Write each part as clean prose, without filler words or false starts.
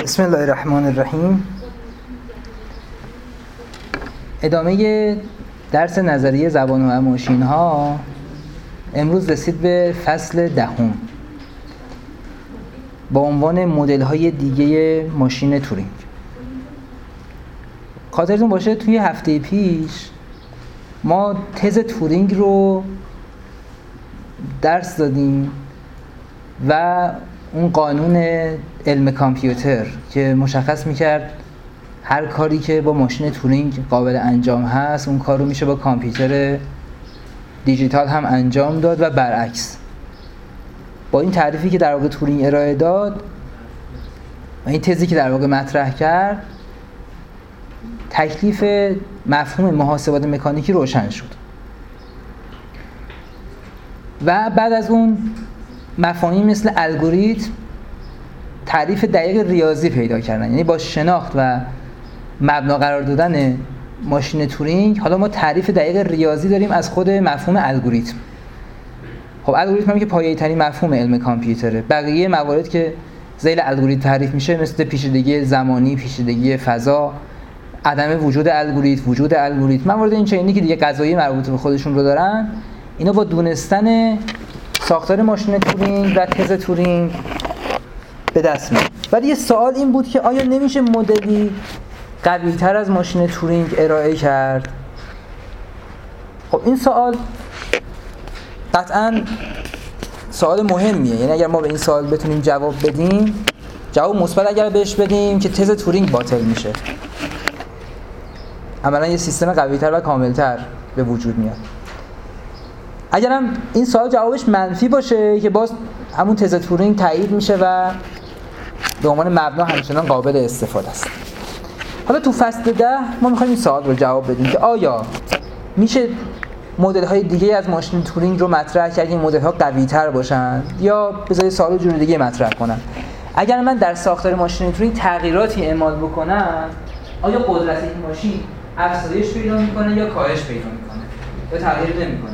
بسم الله الرحمن الرحیم. ادامه درس نظریه زبان و ماشین ها. امروز رسید به فصل 10 با عنوان مدل های دیگه ماشین تورینگ. خاطرتون باشه توی هفته پیش ما تز تورینگ رو درس دادیم و اون قانون علم کامپیوتر که مشخص میکرد هر کاری که با ماشین تورینگ قابل انجام هست اون کار رو میشه با کامپیوتر دیجیتال هم انجام داد و برعکس. با این تعریفی که در واقع تورینگ ارائه داد و این تزی که در واقع مطرح کرد، تکلیف مفهوم محاسبات مکانیکی روشن شد و بعد از اون مفاهیم مثل الگوریتم تعریف دقیق ریاضی پیدا کردن. یعنی با شناخت و مبنا قرار دادن ماشین تورینگ حالا ما تعریف دقیق ریاضی داریم از خود مفهوم الگوریتم. خب الگوریتم هم که پایه‌ای ترین مفهوم علم کامپیوتره. بقیه موارد که ذیل الگوریتم تعریف میشه مثل پیچیدگی زمانی، پیچیدگی فضا، عدم وجود الگوریتم، وجود الگوریتم، موارد این چنینی که دیگه قضایی مربوط به خودشون رو دارن، اینا با دونستن ساختار ماشین تورینگ و تز تورینگ به دست میاد. ولی یه سوال این بود که آیا نمیشه مدلی قوی‌تر از ماشین تورینگ ارائه کرد؟ خب این سوال قطعاً سوال مهمیه. یعنی اگر ما به این سوال بتونیم جواب بدیم، جواب مثبت اگر بهش بدیم که تز تورینگ باطل میشه، عملاً یه سیستم قوی‌تر و کاملتر به وجود میاد. اگرم این سوال جوابش منفی باشه که باز همون تز تورینگ تایید میشه و به عنوان مبنا همچنان قابل استفاده است. حالا تو فصل 10 ما میخوایم این سوال رو جواب بدیم که آیا میشه مدل های دیگه از ماشین تورینگ رو مطرح کرد که این مدل ها قوی تر باشن، یا بذارید سوال جور دیگه مطرح کنم. اگر من در ساختار ماشین تورینگ تغییراتی اعمال بکنم، آیا قدرت این ماشین افزایش پیدا میکنه یا کاهش پیدا میکنه یا تغییر نمیکنه؟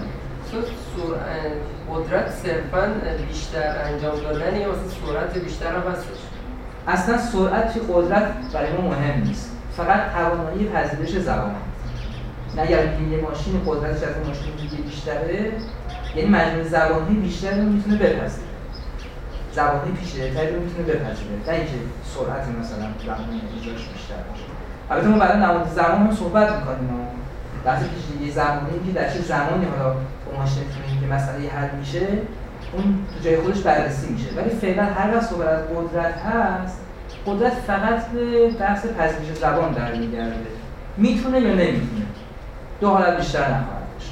قدرت صرفاً بیشتر انجام دادن یا مثلا سرعت بیشتر هم هستش؟ اصلا سرعت توی قدرت برای ما مهم نیست، فقط توانایی پذیرش زبان. اگر یه ماشین قدرتش از ماشین دیگه بیشتره، یعنی مجموع زبان‌های بیشتری رو میتونه بپذیره، زبان‌های پیچیده‌تری رو میتونه بپذیره، نه اینکه سرعت مثلا زمان اجراش بیشتر باشه. البته ما بعدا نماد زمان رو صحبت می‌کنیم، بحث پیچیدگی زمانی که در چه زمانی حالا با ماشین تورینگ که مسئله حل میشه اون تو جای خودش بررسی میشه. ولی فعلا هر وقت صحبت از قدرت هست، قدرت فقط به بحث پذیرش زبان در میگرده، میتونه یا نمیتونه، دو حالت بیشتر نخواهد داشت.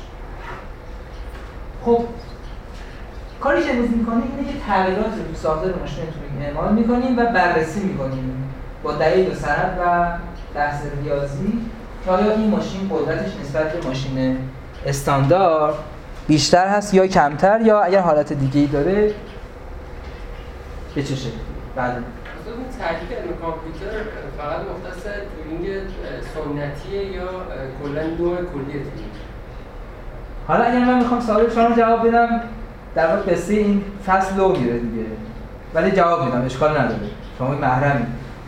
خب کاری که امروز میکنیم اینه که تغییرات رو تو ساختار ماشین تورینگ اعمال میکنیم و بررسی میکنیم با دلیل و سند و بحث ریاضی که آیا این ماشین قدرتش نسبت به ماشین استاندارد بیشتر هست یا کمتر، یا اگر حالت دیگه‌ای داره به چه شکلی. بله. اصلا این تعریف علم کامپیوتر فقط مختص تورینگ سنتیه یا کلا نوع کلی تورینگ؟ حالا اگر من میخوام سوال شما رو جواب بدم، در واقع قصه این فصل رو میره دیگه، ولی جواب میدم، اشکال نداره، شما محرمی.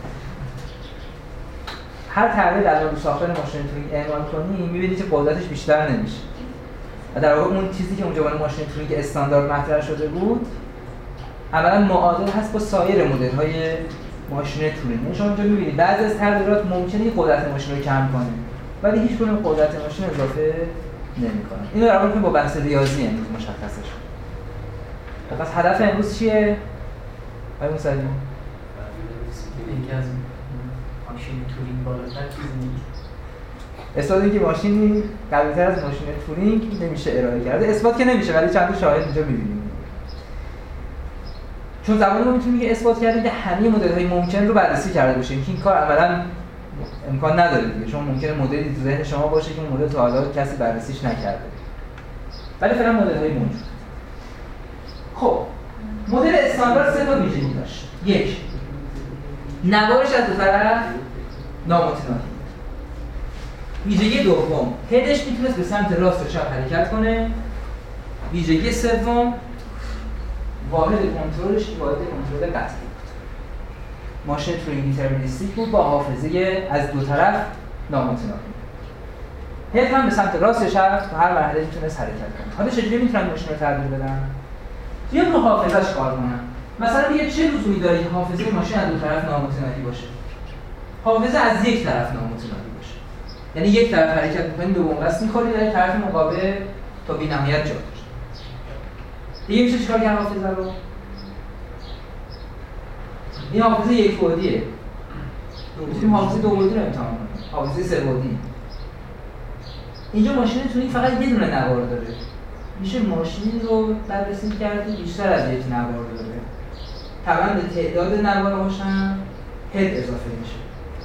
هر تغییری در مورد ساختار ماشین تورینگ اعمال کنی می‌بینید که قدرتش بیشتر نمیشه و در واقع اون چیزی که اونجا با ماشین تورینگ استاندارد مطرح شده بود عملاً معادل هست با سایر مدل‌های ماشین تورینگ. شما اینجا می‌بینید بعضی از تغییرات ممکنه قدرت ماشین رو کم کنه ولی هیچ کدوم قدرت ماشین اضافه نمی‌کنه. اینو در واقع با بحث ریاضی امروز مشخصه شد. پس هدف امروز چیه؟ آقای موسوی اینکه از ماشین تورینگ بالاتر چیزی نیست. اثباتی که ماشینی قوی‌تر از ماشین تورینگ نمیشه ارائه کرده. اثبات که نمیشه ولی چند تا شاهد اینجا می‌بینیم. چون زمانی ما میتونیم که اثبات کردیم که همه مدل‌های ممکن رو بررسی کرده باشیم که این کار عملاً امکان نداره دیگه، چون ممکنه مدلی تو ذهن شما باشه که اون مدل تا حالا کسی بررسیش نکرده. ولی فعلا مدل‌های موجود. خب مدل استاندارد سه تا ویژگی داشت. یک، نوارش از دو طرف نامتناهی. ویژگی دوم، هدش میتونست به سمت راست و چپ حرکت کنه. ویژگی سوم، واحد کنترلش واحد کنترل قطعی بود. ماشین تورینگ دیترمینیستیک بود با حافظه از دو طرف نامتناهی. هد هم به سمت راست یا چپ تو هر مرحله میتونست حرکت کنه. حالا چجوری میتونن ماشین رو تغییر بدن؟ بیام رو حافظه‌اش کار کنم. مثلا میگه چه لزومی داره که حافظه ماشین از دو طرف نامتناهی باشه؟ حافظه از یک طرف نامتناهی باشه. یعنی یک طرف حرکت می‌کنی دوم قصد می‌خوری در طرف مقابل تا بی‌نهایت جا باشه. دیگه میشه چیکار کرد حافظه رو؟ این حافظه یک بعدیه. می‌تونیم حافظه دو بعدی رو امتحان کنیم. حافظه سه بعدی. اینجا ماشین تونینگ فقط یه دونه نوار داره. میشه ماشین رو بررسی کرد بیشتر از یک نوار داره. طبعا به تعداد نوارهاش هم هد اضافه میشه.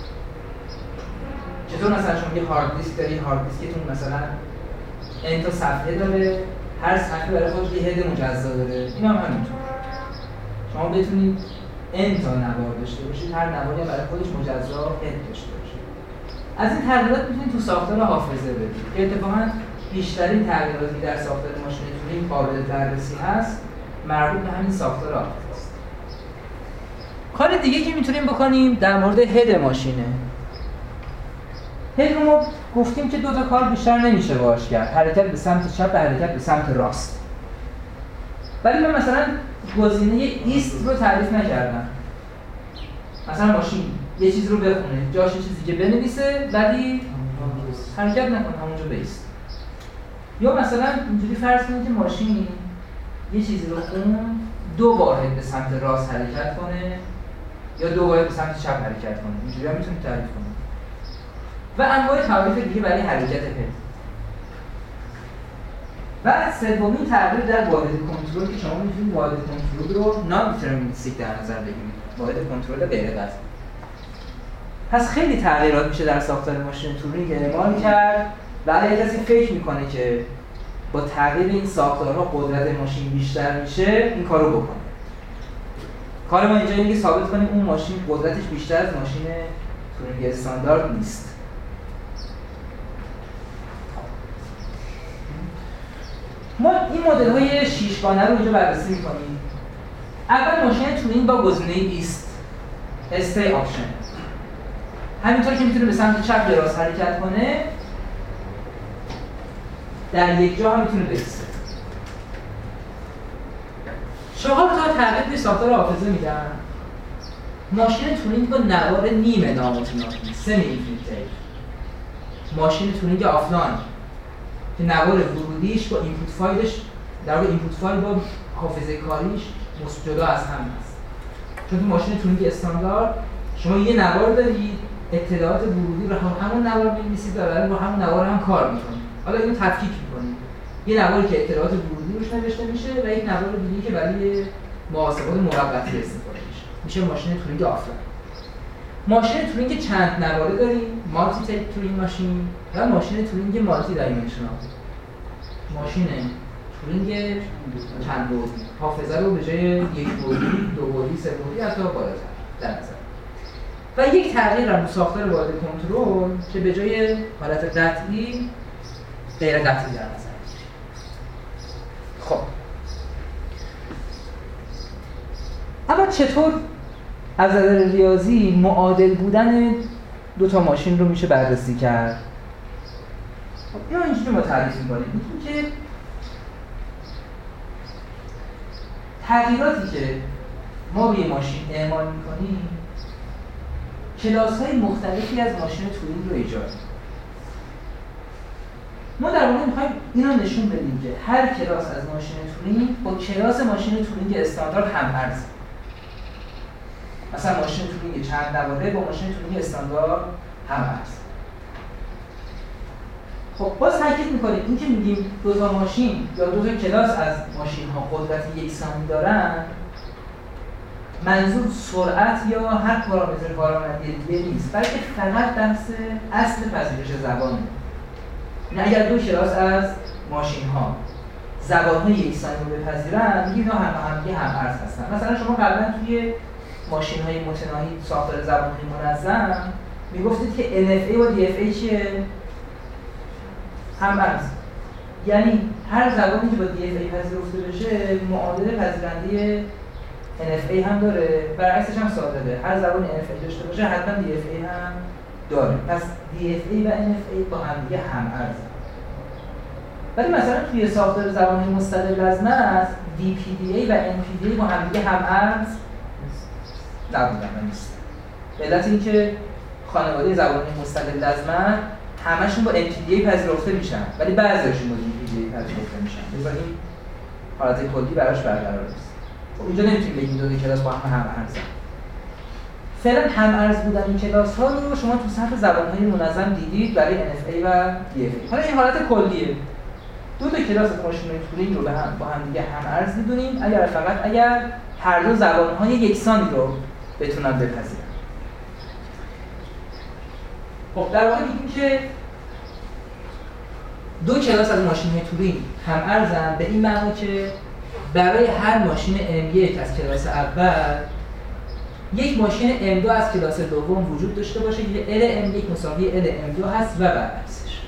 چطور مثلا شما یه هارد دیسک داری، هارد دیسکتون مثلا n تا صفحه داره، هر صفحه برای خودش یه هد مجزا داره. این هم همینطور. شما بتونید n تا نوار داشته باشید، هر نواری برای خودش مجزا هد داشته باشه. از این تغییرات میتونید تو ساختار حافظه بدید. که اتفاقاً بیشترین تغییراتی در ساختار ماشین تورینگ قابل بررسی هست، مربوط به همین ساختار حافظه است. کار دیگه که میتونیم بکنیم در مورد هد ماشینه. هد رو ما گفتیم که دو تا کار بیشتر نمیشه باهاش کرد، حرکت به سمت چپ و حرکت به سمت راست. ولی من مثلا گزینه ایست رو تعریف نکردم. مثلا ماشین یه چیزی رو بخونه، جاش یه چیزی که بنویسه ولی حرکت نکنه، همونجا بیست. یا مثلا اینجوری فرض کنید که ماشین یه چیزی رو خون، دو واحد به سمت راست حرکت کنه یا دو واحد به سمت چپ حرکت کنه. اینجوری هم میتونید تعریف کنید. و انواع تعریف دیگه برای حرکت هد. و سومین تغییر در واحد کنترل که شما میتونید واحد کنترل رو نان دیترمینیستیک در نظر بگیرید. واحد کنترل غیر قطعی. پس خیلی تغییرات میشه در ساختار ماشین تورینگ اعمال کرد و اگه کسی فکر میکنه که با تغییر این ساختارها قدرت ماشین بیشتر میشه، این کارو بکنه. کار ما اینجا اینه که ثابت کنیم اون ماشین قدرتش بیشتر از ماشین تورینگ استاندارد نیست. ما این مدل‌های شیشگانه رو اینجا بررسی می‌کنیم. اول ماشین تورینگ با گزینه ایست استی آپشن، همینطور که میتونه به سمت چپ یا راست حرکت کنه، در یک جا هم میتونه بیسته. 4 تا تغییر به ساختار حافظه میدن. ماشین تورینگ با نوار نیمه نامتناهی سمی اینفینیتی. ماشین تورینگ آفلاین که نوار ورودیش با اینپوت فایلش، در واقع اینپوت فایل با حافظه کاریش جدا از هم هست. چون تو ماشین تورینگ استاندارد شما یه نوار دارید، اطلاعات ورودی رو همون نوار می‌نویسید و بعد با همون نوار هم کار می‌کنید. حالا اینو تفکیک می‌کنید. یه نواری که اطلاعات ورودی روش نوشته میشه و یک نوار دیگه که برای محاسبات موقتی استفاده میشه ماشین تورینگ آفلاین. ماشین تورینگ چند نواره داریم، مالتی تایپ تورینگ ماشین و ماشین تورینگ مالتی دایمنشنال. ماشین تورینگ چند بعدی، حافظه رو به جای یک بعدی، دو بعدی، سه بعدی حتی بالاتر در نظر. و یک تغییر هم ساختار واحد کنترل که به جای حالت قطعی غیر قطعی در نظر میگیره. خب اما چطور از نظر ریاضی معادل بودن دو تا ماشین رو میشه بررسی کرد؟ خب اینو اینجوری ما تعریف می‌کنیم که تغییراتی که ما روی ماشین اعمال می‌کنیم کلاس‌های مختلفی از ماشین تورینگ رو ایجاد می‌کنه. ما در واقع می‌خوایم اینو نشون بدیم که هر کلاس از ماشین تورینگ با کلاس ماشین تورینگ استاندارد هم‌ارزه. مثلا ماشین تورینگ چند نواره با ماشین تورینگ استاندارد هم‌ارزه. خب باز تاکید می‌کنیم این که میگیم دو تا ماشین یا دو تا کلاس از ماشین‌ها قدرت یکسانی دارن، منظور سرعت یا هر پارامتر دیگه نیست، بلکه فقط بحث اصل پذیرش زبانه. یعنی اگر دو کلاس از ماشین‌ها زبان‌های یکسانی رو بپذیرن، میگیم اینا همگی هم‌ارز هستن. مثلا شما قبلا توی ماشین‌های متناهی ساختار زبان‌های منظم میگفتید که NFA و DFA چیه؟ هم‌ارز. یعنی هر زبانی که با DFA پذیرفته بشه معادل پذیرنده NFA هم داره، برعکسش هم ساده. هر زبان NFA داشته باشه حتما DFA هم داره. پس DFA و NFA با هم دیگه هم ارزن. ولی مثلا توی ساختار زبان‌های مستقل از متن DPDA و NPDA با هم دیگه هم ارز نبودن و نیستن. به علت اینکه خانواده زبان‌های مستقل از متن همشون با NPDA پذیرفته میشن ولی بعضی‌هاشون با DPDA پذیرفته میشن. لذا این حالت کلی براش برقرار است. خب اینجا نمیتونیم بگیم دو کلاس با هم ارزن. فعلا هم ارز بودن این کلاس‌ها رو شما تو سطح زبان‌های منظم دیدید برای NFA و DFA. حالا این حالت کلیه. دو کلاس ماشین تورینگ رو با هم دیگه هم ارز می‌دونیم اگر هر دو زبان‌های یکسانی رو بتونن بپذیرن. خب در واقع میگیم که دو کلاس از ماشین تورینگ هم ارزن به این معنی که برای هر ماشین M1 از کلاس اول یک ماشین M2 از کلاس دوم وجود داشته باشه که L M1 مساوی L M2 هست و برعکسش.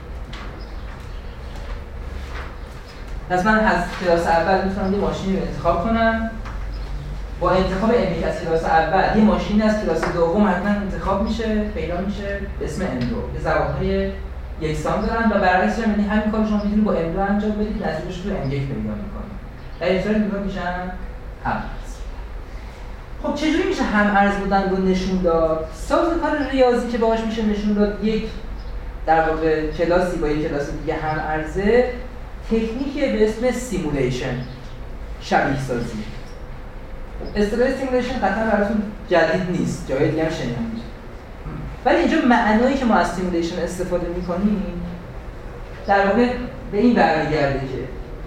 پس من از کلاس اول میتونم یه ماشینی رو انتخاب کنم. با انتخاب M1 از کلاس اول یه ماشین از کلاس دوم حتما انتخاب میشه، پیدا میشه به اسم M2. یه زبان‌های یکسان دارن و برعکسش هم، یعنی همین کارو شما میتونید با M2 انجام بدید، نتیجهش رو M1 پیدا می‌کنید. در این صورت میگم میشن هم ارز. خب چجوری میشه هم ارز بودن رو نشون داد؟ سازوکار ریاضی که باهاش میشه نشون داد یک در واقع کلاسی با یک کلاس دیگه هم ارزه، تکنیکی به اسم سیمولیشن، شبیه سازی. اصطلاح سیمولیشن قطعا براتون جدید نیست، جای دیگه هم شنیدید. ولی اینجا معنایی که ما از سیمولیشن استفاده میکنیم در واقع به این برمیگرده که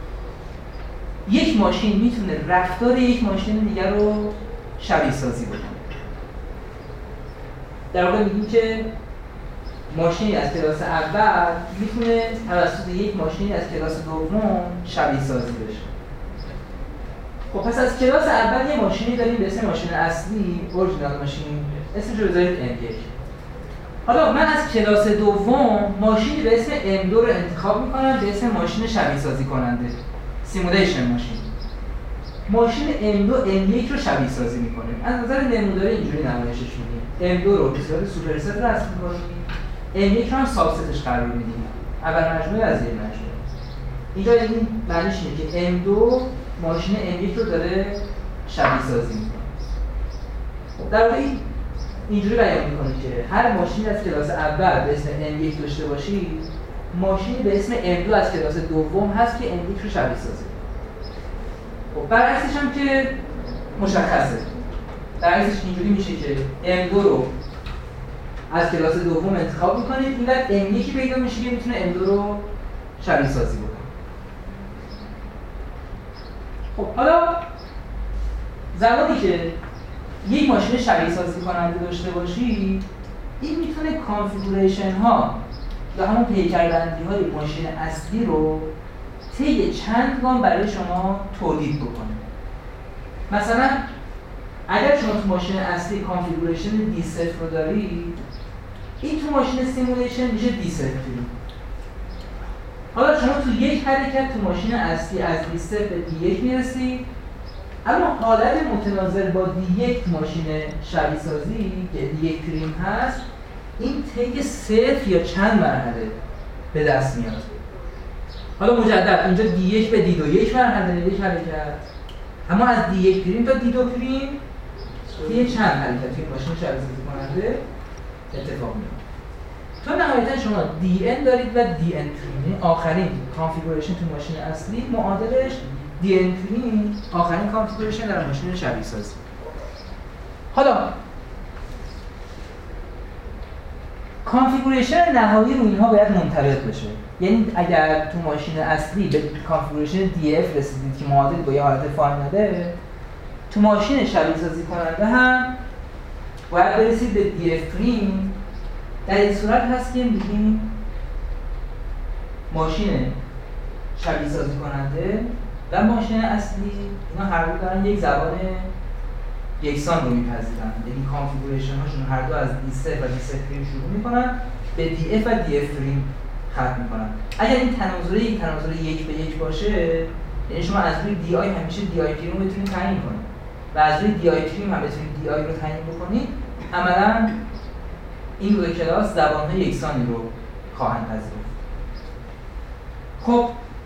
یک ماشین میتونه رفتار یک ماشین دیگر رو شبیه سازی بکنه. در واقع میگیم که ماشینی از کلاس اول میتونه توسط یک ماشینی از کلاس دوم شبیه سازی بشه. خب پس از کلاس اول یه ماشینی داریم به اسم ماشین اصلی، اورجینال ماشین، اسمش رو بذارید M1. حالا من از کلاس دوم ماشینی به اسم M2 رو انتخاب میکنم به اسم ماشین شبیه سازی کننده، سیمولیشن ماشین. ماشین M2 M1 رو شبیه سازی میکنیم. از نظر نموداری اینجوری نمایشش میدیم. M2 رو به صورت سوپرست رسم میکنیم، M1 رو هم سابستش قرار میدیم. اول مجموعه از یک مجموعه. اینجا این معنیش اینه که M2 ماشین M1 رو داره شبیه سازی میکنه. در واقع اینجوری بیان میکنه که هر ماشینی از کلاس اول به اسم M1 داشته باشید، ماشینی به اسم M2 از کلاس دوم هست که M1 رو شبیه سازی. خب برعکسش هم که مشخصه. برعکسش اینجوری میشه که M2 رو از کلاس دوم انتخاب میکنید، اینقدر M1 پیدا میشه که میتونه M2 رو شبیه سازی بکنه. خب حالا زمانی که یک ماشین شبیه سازی کننده داشته باشید، این میتونه کانفیگوریشن ها یا همون پیکربندی های ماشین اصلی رو طی چند گام برای شما تولید بکنه. مثلا اگر شما تو ماشین اصلی کانفیگوریشن D0 رو دارید، این تو ماشین سیمولیشن میشه D0. حالا شما تو یک حرکت تو ماشین اصلی از D0 به D1 میرسید، اما حالت متناظر با D1 ماشین شبیه سازی که D1 پریم هست، این طی 0 یا چند مرحله به دست میاد. حالا مجدد اینجا D1 به D2 یک مرحله، یک حرکت، اما از D1 پریم تا D2 پریم طی چند حرکت توی ماشین شبیه سازی کننده اتفاق میفته. تا نهایتا شما DN دارید و DN پریم، آخرین کانفیگوریشن تو ماشین اصلی معادلش DN پریم، آخرین کانفیگوریشن در ماشین شبیه سازی. حالا کانفیگوریشن نهایی رو اینها باید منطبق بشه. یعنی اگر تو ماشین اصلی به کانفیگوریشن DF رسیدید که معادل با یه حالت فایناله، تو ماشین شبیه سازی کننده هم باید برسید به DF پریم. در این صورت هست که میگیم ماشین شبیه سازی کننده و ماشین اصلی اینا هر دو دارن یک زبان یکسان رو میپذیرن، یعنی کانفیگوریشن هاشون هر دو از D0 و D0 پریم شروع میکنن، به DF و DF پریم ختم میکنن. اگر این تناظر یک تناظر 1 به 1 باشه، یعنی شما از روی DI همیشه DI پریم رو بتونید تعیین کنید. و از روی دی آی تریم هم بتونید دی آی رو تعیین بکنید، عملاً این دو کلاس زبان‌های یکسانی رو خواهند پذیرفت. خب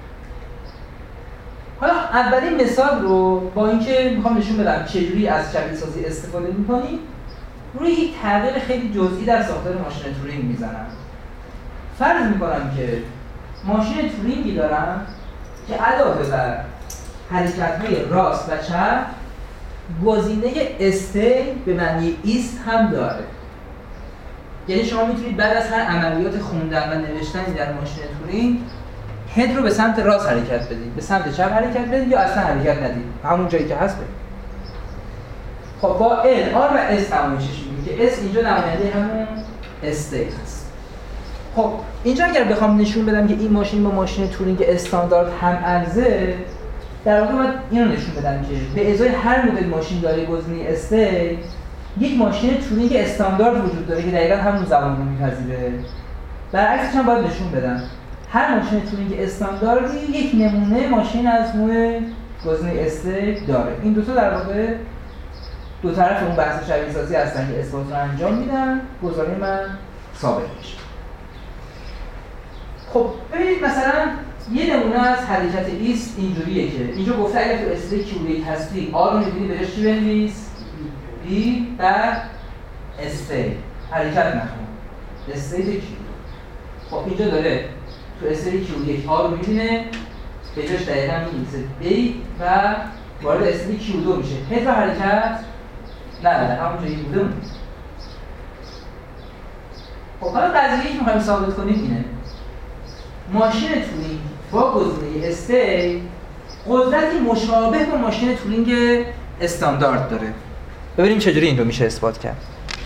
حالا اولین مثال رو با اینکه میخوام نشون بدم چجوری از شبیه سازی استفاده می‌کنید، روی یک تغییر خیلی جزئی در ساختار ماشین تورینگ میزنم. فرض میکنم که ماشین تورینگی دارم که علاوه بر حرکت‌های راست و چپ گزینه استی به معنی ایست هم داره. یعنی شما میتونید بعد از هر عملیات خوندن و نوشتنی در ماشین تورینگ هد رو به سمت راست حرکت بدید، به سمت چپ حرکت بدید یا اصلا حرکت ندید، همون جایی که هست بدید. خب با L، R و S نمایشش می‌کنیم که S اینجا نماینده همون استی هست. خب اینجا اگر بخوام نشون بدم که این ماشین با ماشین تورینگ استاندارد هم ارزه، در واقع باید اینو نشون بدم که به ازای هر مدل ماشین داره گزینه استی، یک ماشین تورینگ استاندارد وجود داره که دقیقاً همون زبان رو میپذیره. برعکسش هم باید نشون بدم هر ماشین تورینگ استانداردی یک نمونه ماشین از نوع گزینه استی داره. این دو تا در واقع دو طرف اون بحث شبیه سازی هستن که اثبات رو انجام میدن، گزاره من ثابت میشه. خب ببینید مثلا یه نمونه از حرکت ایست اینجوریه که اینجا گفته اگر تو استی کیولیت هستی آر رو می‌بینی بهش چی بنویس؟ بی و استی حرکت نکن استی کیو. خب اینجا داره تو استی کیولیت آر رو می‌بینه بهش دقیقاً می‌نویسه بی و وارد استی کیو 2 میشه. هد و حرکت نه همون جایی بوده اون. خب حالا قضیه‌ای که می‌خوایم ثابت کنیم اینه: ماشین تورینگ با گزینه استی قدرتی مشابه با ماشین تورینگ استاندارد داره. ببینیم چجوری این رو میشه اثبات کرد.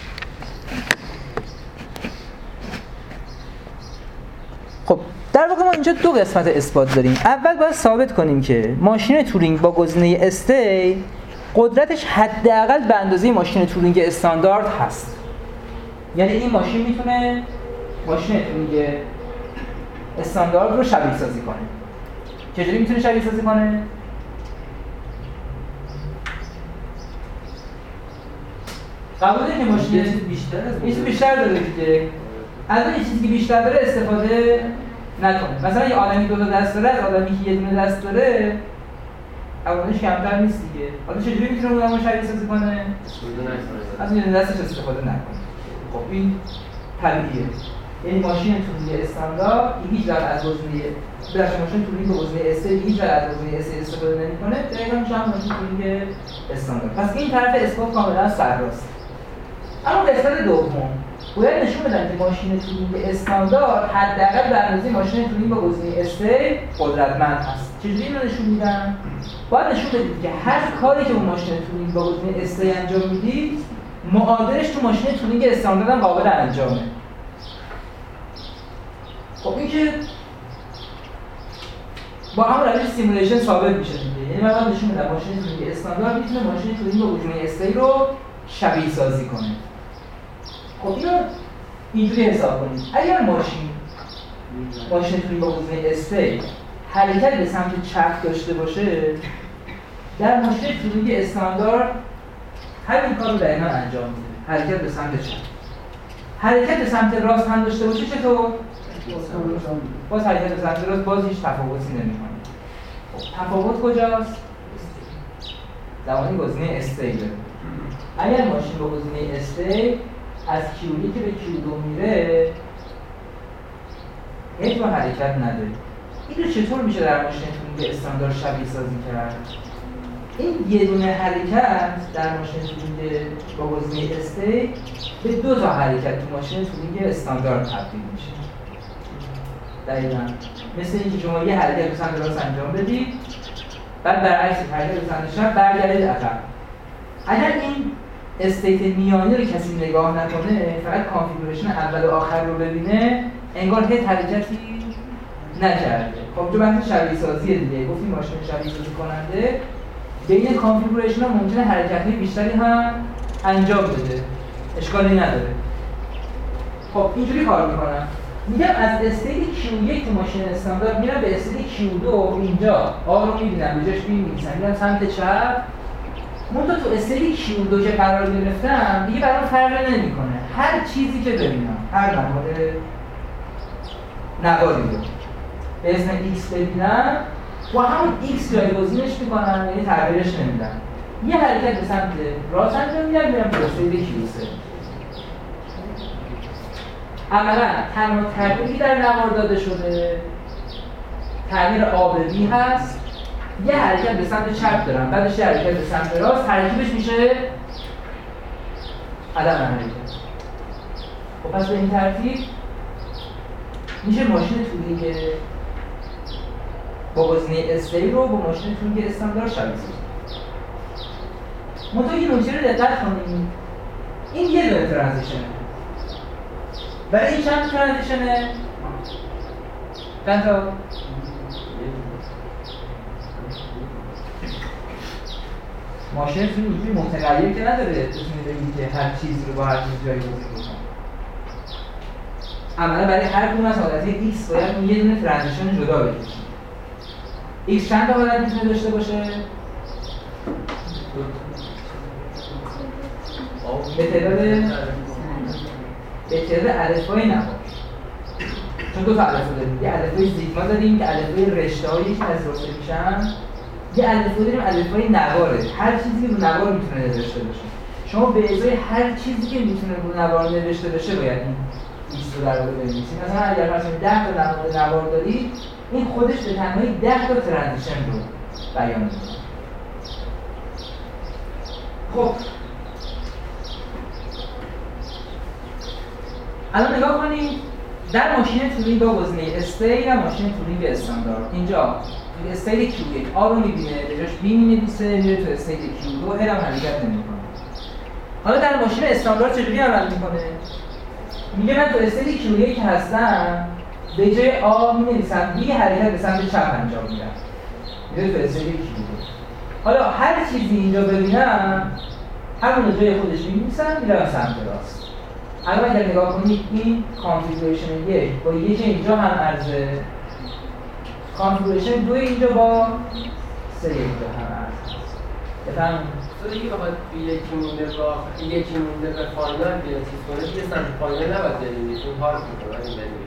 خب در واقع ما اینجا دو قسمت اثبات داریم. اول باید ثابت کنیم که ماشین تورینگ با گزینه استی قدرتش حداقل به اندازه ماشین تورینگ استاندارد هست. یعنی این ماشین میتونه ماشین تورینگ استاندارد رو شبیه سازی کنه. چجوری میتونه شبیه سازی کنه؟ قبول دارید که ماشین یه چیز بیشتر داره دیگه. از اون چیزی که بیشتر داره استفاده نکنه. مثلا یه آدمی دو تا دست داره، از آدمی که یه دونه دست داره عواملش کمتر نیست دیگه. حالا چجوری میتونه اون رو شبیه سازی کنه؟ از یه دونه دستش استفاده نکنه. خب این طبیعیه. یعنی ماشین تورینگ استاندارد هیچ وقت از گزینه ماشین تورینگ به گزینه استی هیچ وقت از گزینه استی استفاده نمی‌کنه، دقیقاً میشه هم ماشین تورینگ استاندارد. پس این طرف اثبات کاملا سرراست. اما قسمت دوم باید نشون بدن که ماشین تورینگ استاندارد حداقل به اندازه ماشین تورینگ با گزینه استی قدرتمند هست. چجوری اینو نشون میدن؟ باید نشون بدید که هر کاری که اون ماشین تورینگ با گزینه استی انجام میدید معادلش تو ماشین تورینگ استاندارد هم قابل انجامه. خب این که با همون روش سیمولیشن ثابت میشه دیگه. یعنی من نشون میدم ماشین تورینگ استاندارد میتونه ماشین تورینگ با گزینه استی رو شبیه سازی کنه. خب اینو اینجوری حساب کنید: اگر ماشین تورینگ با گزینه استی حرکت به سمت چپ داشته باشه، در ماشین تورینگ استاندارد همین کار رو دقیقاً انجام میده، حرکت به سمت چپ. حرکت به سمت راست هم داشته باشه چطور؟ باز حرکت به سمت راست باز هیچ تفاوتی نمی‌کنه. خب تفاوت کجاست؟ زمانی گزینه استی داره. اگر ماشین با گزینه استی از Q1 که به Q2 میره هیچ با حرکت نداره. این رو چطور میشه در ماشین تورینگ استاندارد شبیه سازی کرد؟ این یه دونه حرکت در ماشین تورینگ با گزینه استی به دو تا حرکت تو ماشین تورینگ استاندارد تبدیل میشه. دقیقاً مثل اینکه شما یه حرکت به سمت راست انجام بدید، بعد برعکس حرکت به سمت چپ برگردید عقب. اگر این استیت میانی رو کسی نگاه نکنه، فقط کانفیگوریشن اول و آخر رو ببینه، انگار هیچ حرکتی نکرده. خب جو بحث شبیه سازیه دیگه. گفتیم ماشین شبیه سازی کننده بین کانفیگوریشن ها ممکنه حرکت‌های بیشتری هم انجام بده، اشکالی نداره. خب اینجوری کار میکنم، میگم از استیت Q1 تو ماشین استاندارد میرم به استیت Q2، اینجا آر رو میبینم، به جاش می‌نویسم، میرم سمت چپ منتها تو استیج Q2 که قرار گرفتم دیگه برام فرق نمیکنه. هر چیزی که ببینم، هر نماد نواری رو به اسم X ببینم با همون X جایگزینش میکنم، یعنی تغییرش نمیدم. یه حرکت به سمت راست انجام میدم، میرم تو استیج Q3. عملا تنها تغییری در نوار داده شده تغییر آبی هست. یه حرکت به سمت چپ دارم، بعدش یه حرکت به سمت راست، ترکیبش میشه عدم حرکت. خب پس به این ترتیب میشه ماشین تورینگ با گزینه استی رو با ماشین تورینگ استاندارد شبیه سازی. منتها یه نکته رو دقت کنید، این یه دونه ترانزیشنه. برای این چند ترانزیشنه؟ چند تا؟ ماشین تورینگ متغیر که نداره بتونی بگی که هر چیزی رو با هر چیز جایگزین بکنه. عملا برای هر کدوم از حالتهای X باید اون یه دونه ترانزیشن جدا بکشیم. X چند تا حالت میتونه داشته باشه؟ به تعداد الفبای نوار. چون دو تا الفبا داریم، یه الفبای زیگما داریم که الفبای رشته‌هایی که از رشته میشن، یه الفبا داریم الفبای نواره. هر چیزی که رو نوار میتونه نوشته بشه. شما به ازای هر چیزی که میتونه رو نوار نوشته بشه باید این X رو در واقع بنویسید. مثلا اگر مثلا 10 تا نماد نوار دارید، این خودش به تنهایی 10 تا ترانزیشن رو بیان می‌کنه. خب الان نگاه کنید در ماشین تورینگ با گزینه استی و ماشین تورینگ استاندارد. اینجا تو استیج Q1 آ رو می‌بینه، به جاش B می‌نویسه، میره تو استیج Q2 هم حرکت نمی‌کنه. حالا در ماشین استاندارد چجوری عمل می‌کنه؟ میگه من تو استیج Q1 که هستم به جای آ می‌نویسم B حرکت به سمت چپ انجام میدم. میره تو استیج Q2. حالا هر چیزی اینجا ببینم همون جای خودش می‌نویسم، میرم سمت راست. الان اگر نگاه کنید این کانفیگوریشن 1 با یک اینجا هم عرضه، کانفیگوریشن 2 اینجا با 3 اینجا هم عرضه. بفهمید؟ تو دیگه بخواد یکی مونده به فاینال بیاد چیز کنه دیگه سمت فاینال نباید بریم، چون پارک میکنه این بریم.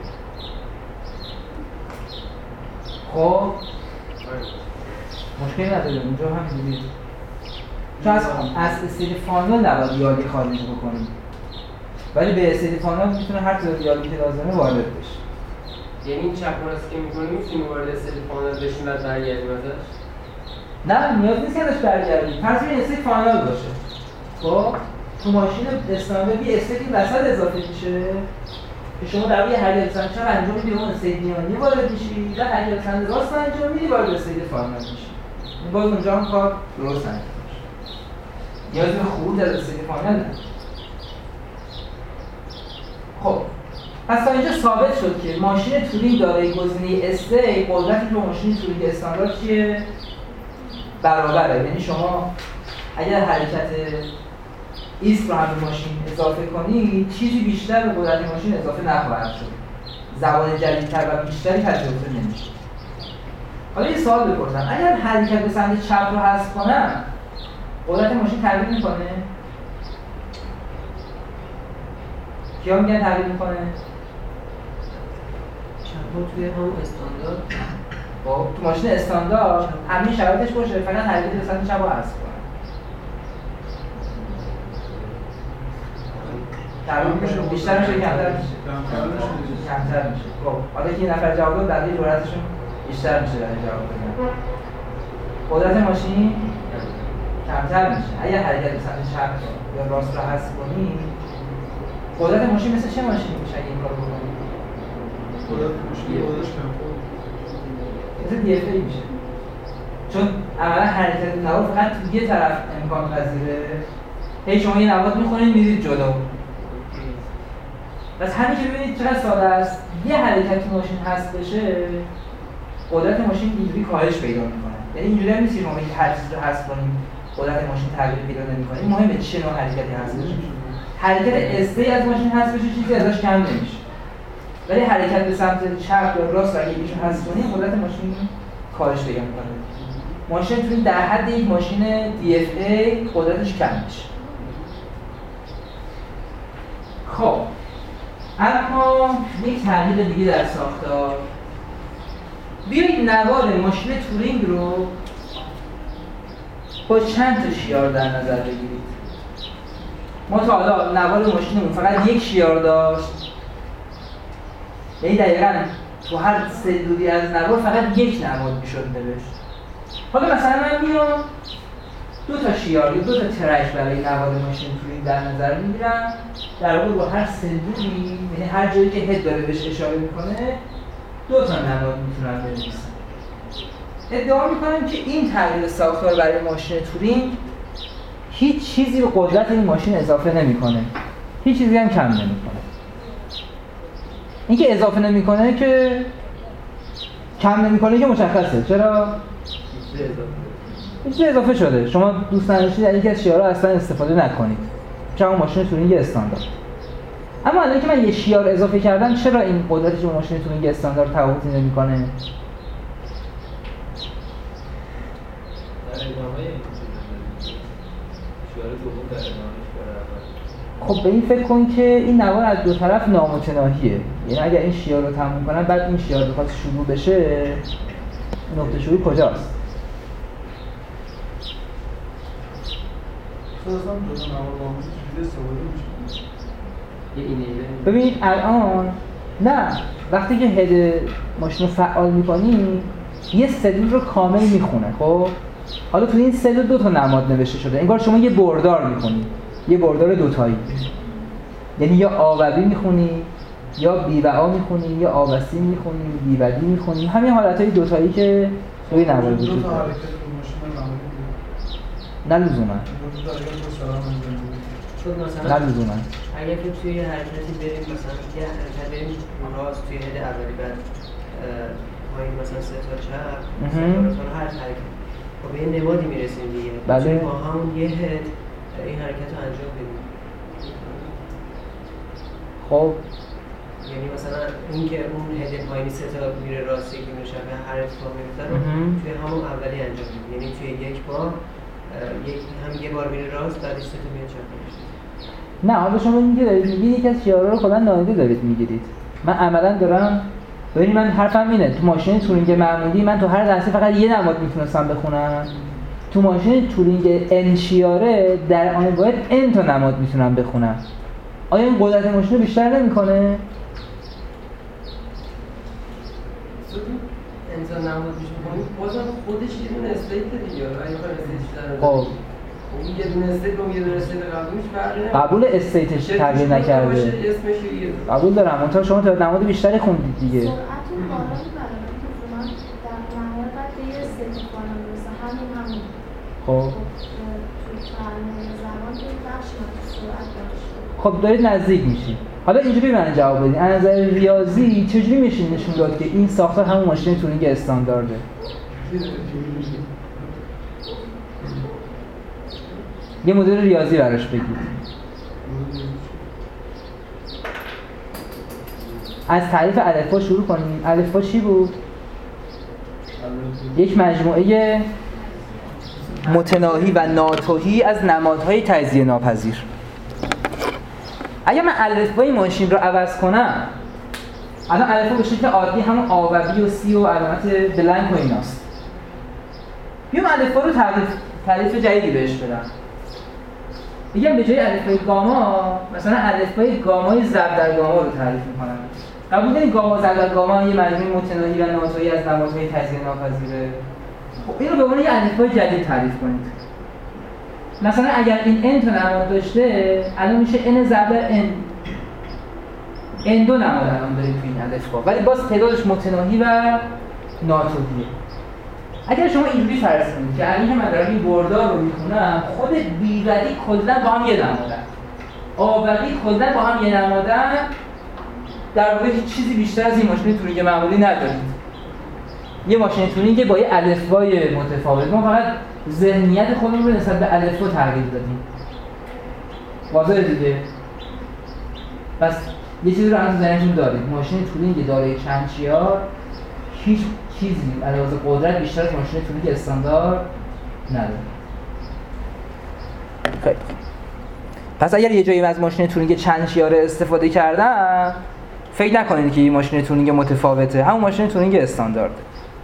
خب مشکلی نداره، اونجا هم دیدید چون از استیج فاینال نباید یادی خارج بکنیم، ولی به استیج فاینال میتونه هر طور یادی که لازمه وارد بشه. یعنی این چپ راست که میکنیم میتونیم وارد استیج فاینال بشیم بعد برگردیم ازش؟ نه نیاز نیست که ازش برگردیم. فرض کنید استیج فاینال باشه. خب تو ماشین استاندارد یه استیج وسط اضافه میشه که شما در واقع حرکت سمت چپ انجام میدید، اون استیج میانی وارد میشید، و حرکت سمت راست انجام میدید وارد استیج فاینال میشید. این باز اونجا هم کار درست انجام میشه. نیاز به خروج از استیج فاینال نداره. خب پس تا اینجا ثابت شد که ماشین تورینگ دارای گزینه استی قدرتی که با ماشین تورینگ استاندارد چیه؟ برابره. یعنی شما اگر حرکت ایست رو هم به ماشین اضافه کنید چیزی بیشتر به قدرت ماشین اضافه نخواهد شد. زبان جدیدتر و بیشتری تجربه نمیشه. حالا یه سوال بپرسم، اگر حرکت به سمت چپ رو حذف کنم قدرت ماشین تغییر میکنه؟ کیا میگن تغییر میکنه؟ چپا توی هم استاندارد خب تو ماشین استاندارد همین شرایطش باشه، فقط حرکت به سمت چپ رو حذف کنه. تغییر میشه، بیشتر میشه کمتر میشه؟ کمتر میشه. خب حالا که یه نفر جواب داد بقیه جرأتشون بیشتر میشه برای جواب دادن. قدرت ماشین کمتر میشه. اگر حرکت به سمت چپ یا راست رو حذف کنی قدرت ماشین مثل چه ماشینی میشه اگه این کارو بکنی؟ قدرت ماشین قدرتش کمتره. مثل DFA میشه. چون اولا حرکت نوار فقط تو یه طرف امکان پذیره. هی شما یه نوار میخونید میرید جلو. پس همین که ببینید چقدر ساده است. یه حرکت ماشین حذف بشه قدرت ماشین اینجوری کاهش پیدا میکنه. یعنی اینجوری هم نیست که شما هر چیزی رو حذف کنیم قدرت ماشین تغییر پیدا نمیکنه. این مهمه چه نوع حرکتی حذف بشه. حرکت استی از ماشین حذف بشه چیزی ازش کم نمیشه. ولی حرکت به سمت چپ یا راست اگه یکیشو حذف کنیم قدرت ماشین کاهش پیدا میکنه. ماشین تورینگ در حد یک ماشین DFA قدرتش کم میشه. خب اما یک تغییر دیگه در ساختار، بیایید نوار ماشین تورینگ رو با چند تا شیار در نظر بگیرید. ما تا حالا نوار ماشینمون فقط یک شیار داشت، یعنی دقیقاً تو هر سلولی از نوار فقط یک نماد میشد نوشت. حالا مثلا من میام دو تا شیار یا دو تا ترک برای نوار ماشین تورینگ در نظر میگیرم، در واقع با هر سلولی، یعنی هر جایی که هد داره بهش اشاره میکنه دو تا نماد میتونم بنویسم. ادعا میکنم که این تغییر ساختار برای ماشین تورینگ هیچ چیزی به قدرت این ماشین اضافه نمیکنه، هیچ چیزی هم کم نمیکنه. اینکه اضافه نمیکنه که کم نمیکنه که مشخصه. چرا؟ هیچ اضافه شده. شما دوست نداشتید از یکی از شیارها اصلا استفاده نکنید، چون ماشین تورینگ استاندارد. اما الان که من یه شیار اضافه کردم، چرا این قدرتش به ماشین تورینگ استاندارد تفاوتی نمیکنه؟ خب به این فکر کن که این نوار از دو طرف نامتناهیه، یعنی اگر این شیار رو تموم کنن بعد این شیار بخواد شروع بشه، نقطه شروع کجاست؟ ببینید الان نه، وقتی که هد ماشین رو فعال می‌کنی یه سلول رو کامل میخونه. خب حالا تو این سلول دو تا نماد نوشته شده، انگار شما یه بردار می‌خونی، یه بردار دوتایی، یعنی یا آ و بی می‌خونی یا بی و آ می‌خونی یا آ و سی می‌خونی، بی و دی می‌خونی، همین حالتهای دوتایی که توی نوار وجود داره. نه لزوما. نه لزوما. اگر که توی یه حرکتی بریم مثلا یه حرکت بریم راست توی هد اولی بعد پایین مثلا سه تا چپ مثلا هر حرکت خب به یه نمادی میرسیم دیگه. بله. با همون یه هد این حرکت رو انجام بدیم. خب یعنی مثلا این که اون هد پایینی سه تا میره راست یکی میره چپ هر اتفاق میفته رو توی همون اولی انجام بدیم. یعنی توی یک بار یه بار میره راست بعدش سه تا میره چپ میشه. نه حالا شما این که دارید میگید یک از شیارها رو کلا نادیده دارید میگیرید. من عملا دارم، ببینید من حرفم اینه، تو ماشین تورینگ معمولی من تو هر لحظه فقط یه نماد میتونستم بخونم. تو ماشین تورینگ n شیاره در آن واحد n تا نماد میتونم بخونم. آیا این قدرت ماشین رو بیشتر نمیکنه؟ انسان نماد میشه کنیم بازم خودش یه دونه استیت دیگه، اگه کار استیتش داره خب اون یه دونه استیت با یه دونه استیت قبلیش فرقی نمیکنه. قبول استیتش تغییر نکرده، اسمش یه قبول دارم. اون تا شما تا نماد بیشتری خوندید دیگه. سرعتون بالا میبره که من در نهایت باید به یه استیت کنم مثلا همین خب توی کلمه زبان که بخشی من سرعت داشته. خب دارید نزدیک میشید. حالا اینجوری من جواب بدین، از نظر ریاضی چجوری میشه نشون داد که این ساختار همون ماشین تورینگ استاندارده؟ یه مدل ریاضی براش بگید. از تعریف الفبا شروع کنیم. الفبا چی بود؟ یک مجموعه متناهی و ناتوهی از نمادهای تجزیه ناپذیر. اگر من الفبای ماشین رو عوض کنم، الان الفبا به شکل عادی همون آ و بی و سی و علامت بلنک و ایناست. بیام الفبا رو تعریف جدیدی بهش بدم. میگم به جای الفبای گاما مثلا الفبای گامای ضرب در گاما رو تعریف میکنم. قبول دارین گاما ضرب در گاما یه مجموعه متناهی و ناتوهی از نمادهای تجزیه ناپذیره. خب این رو به عنوان یه الفبای جدید تعریف کنید. مثلا اگر این n تا نماد داشته، الان میشه n ضرب n دو نماد الان داریم تو این الفبا، ولی باز تعدادش متناهی و ناتوهیه. اگر شما اینجوری فرض کنید که الان که من دارم این بردار رو میخونم، خود بی و دی کلا با هم یه نمادن، آ و بی کلا با هم یه نمادن، در واقع هیچ چیزی بیشتر از این ماشین تورینگ معمولی ندارید. یه ماشین تورینگ با یه الفبای متفاوت، ما فقط ذهنیت خودمون رو نسبت به الفبا تغییر دادیم. واضحه دیگه؟ پس یه چیزی رو از ذهنتون دارید، ماشین تورینگ دارای چند شیار هیچ چیزی علاوه قدرت بیشتر از ماشین تورینگ استاندارد نداره. خیلی خوب. پس اگر یه جایی از ماشین تورینگ چند شیاره استفاده کردم، فکر نکنید که این ماشین تورینگ متفاوته، همون ماشین تورینگ استاندارده.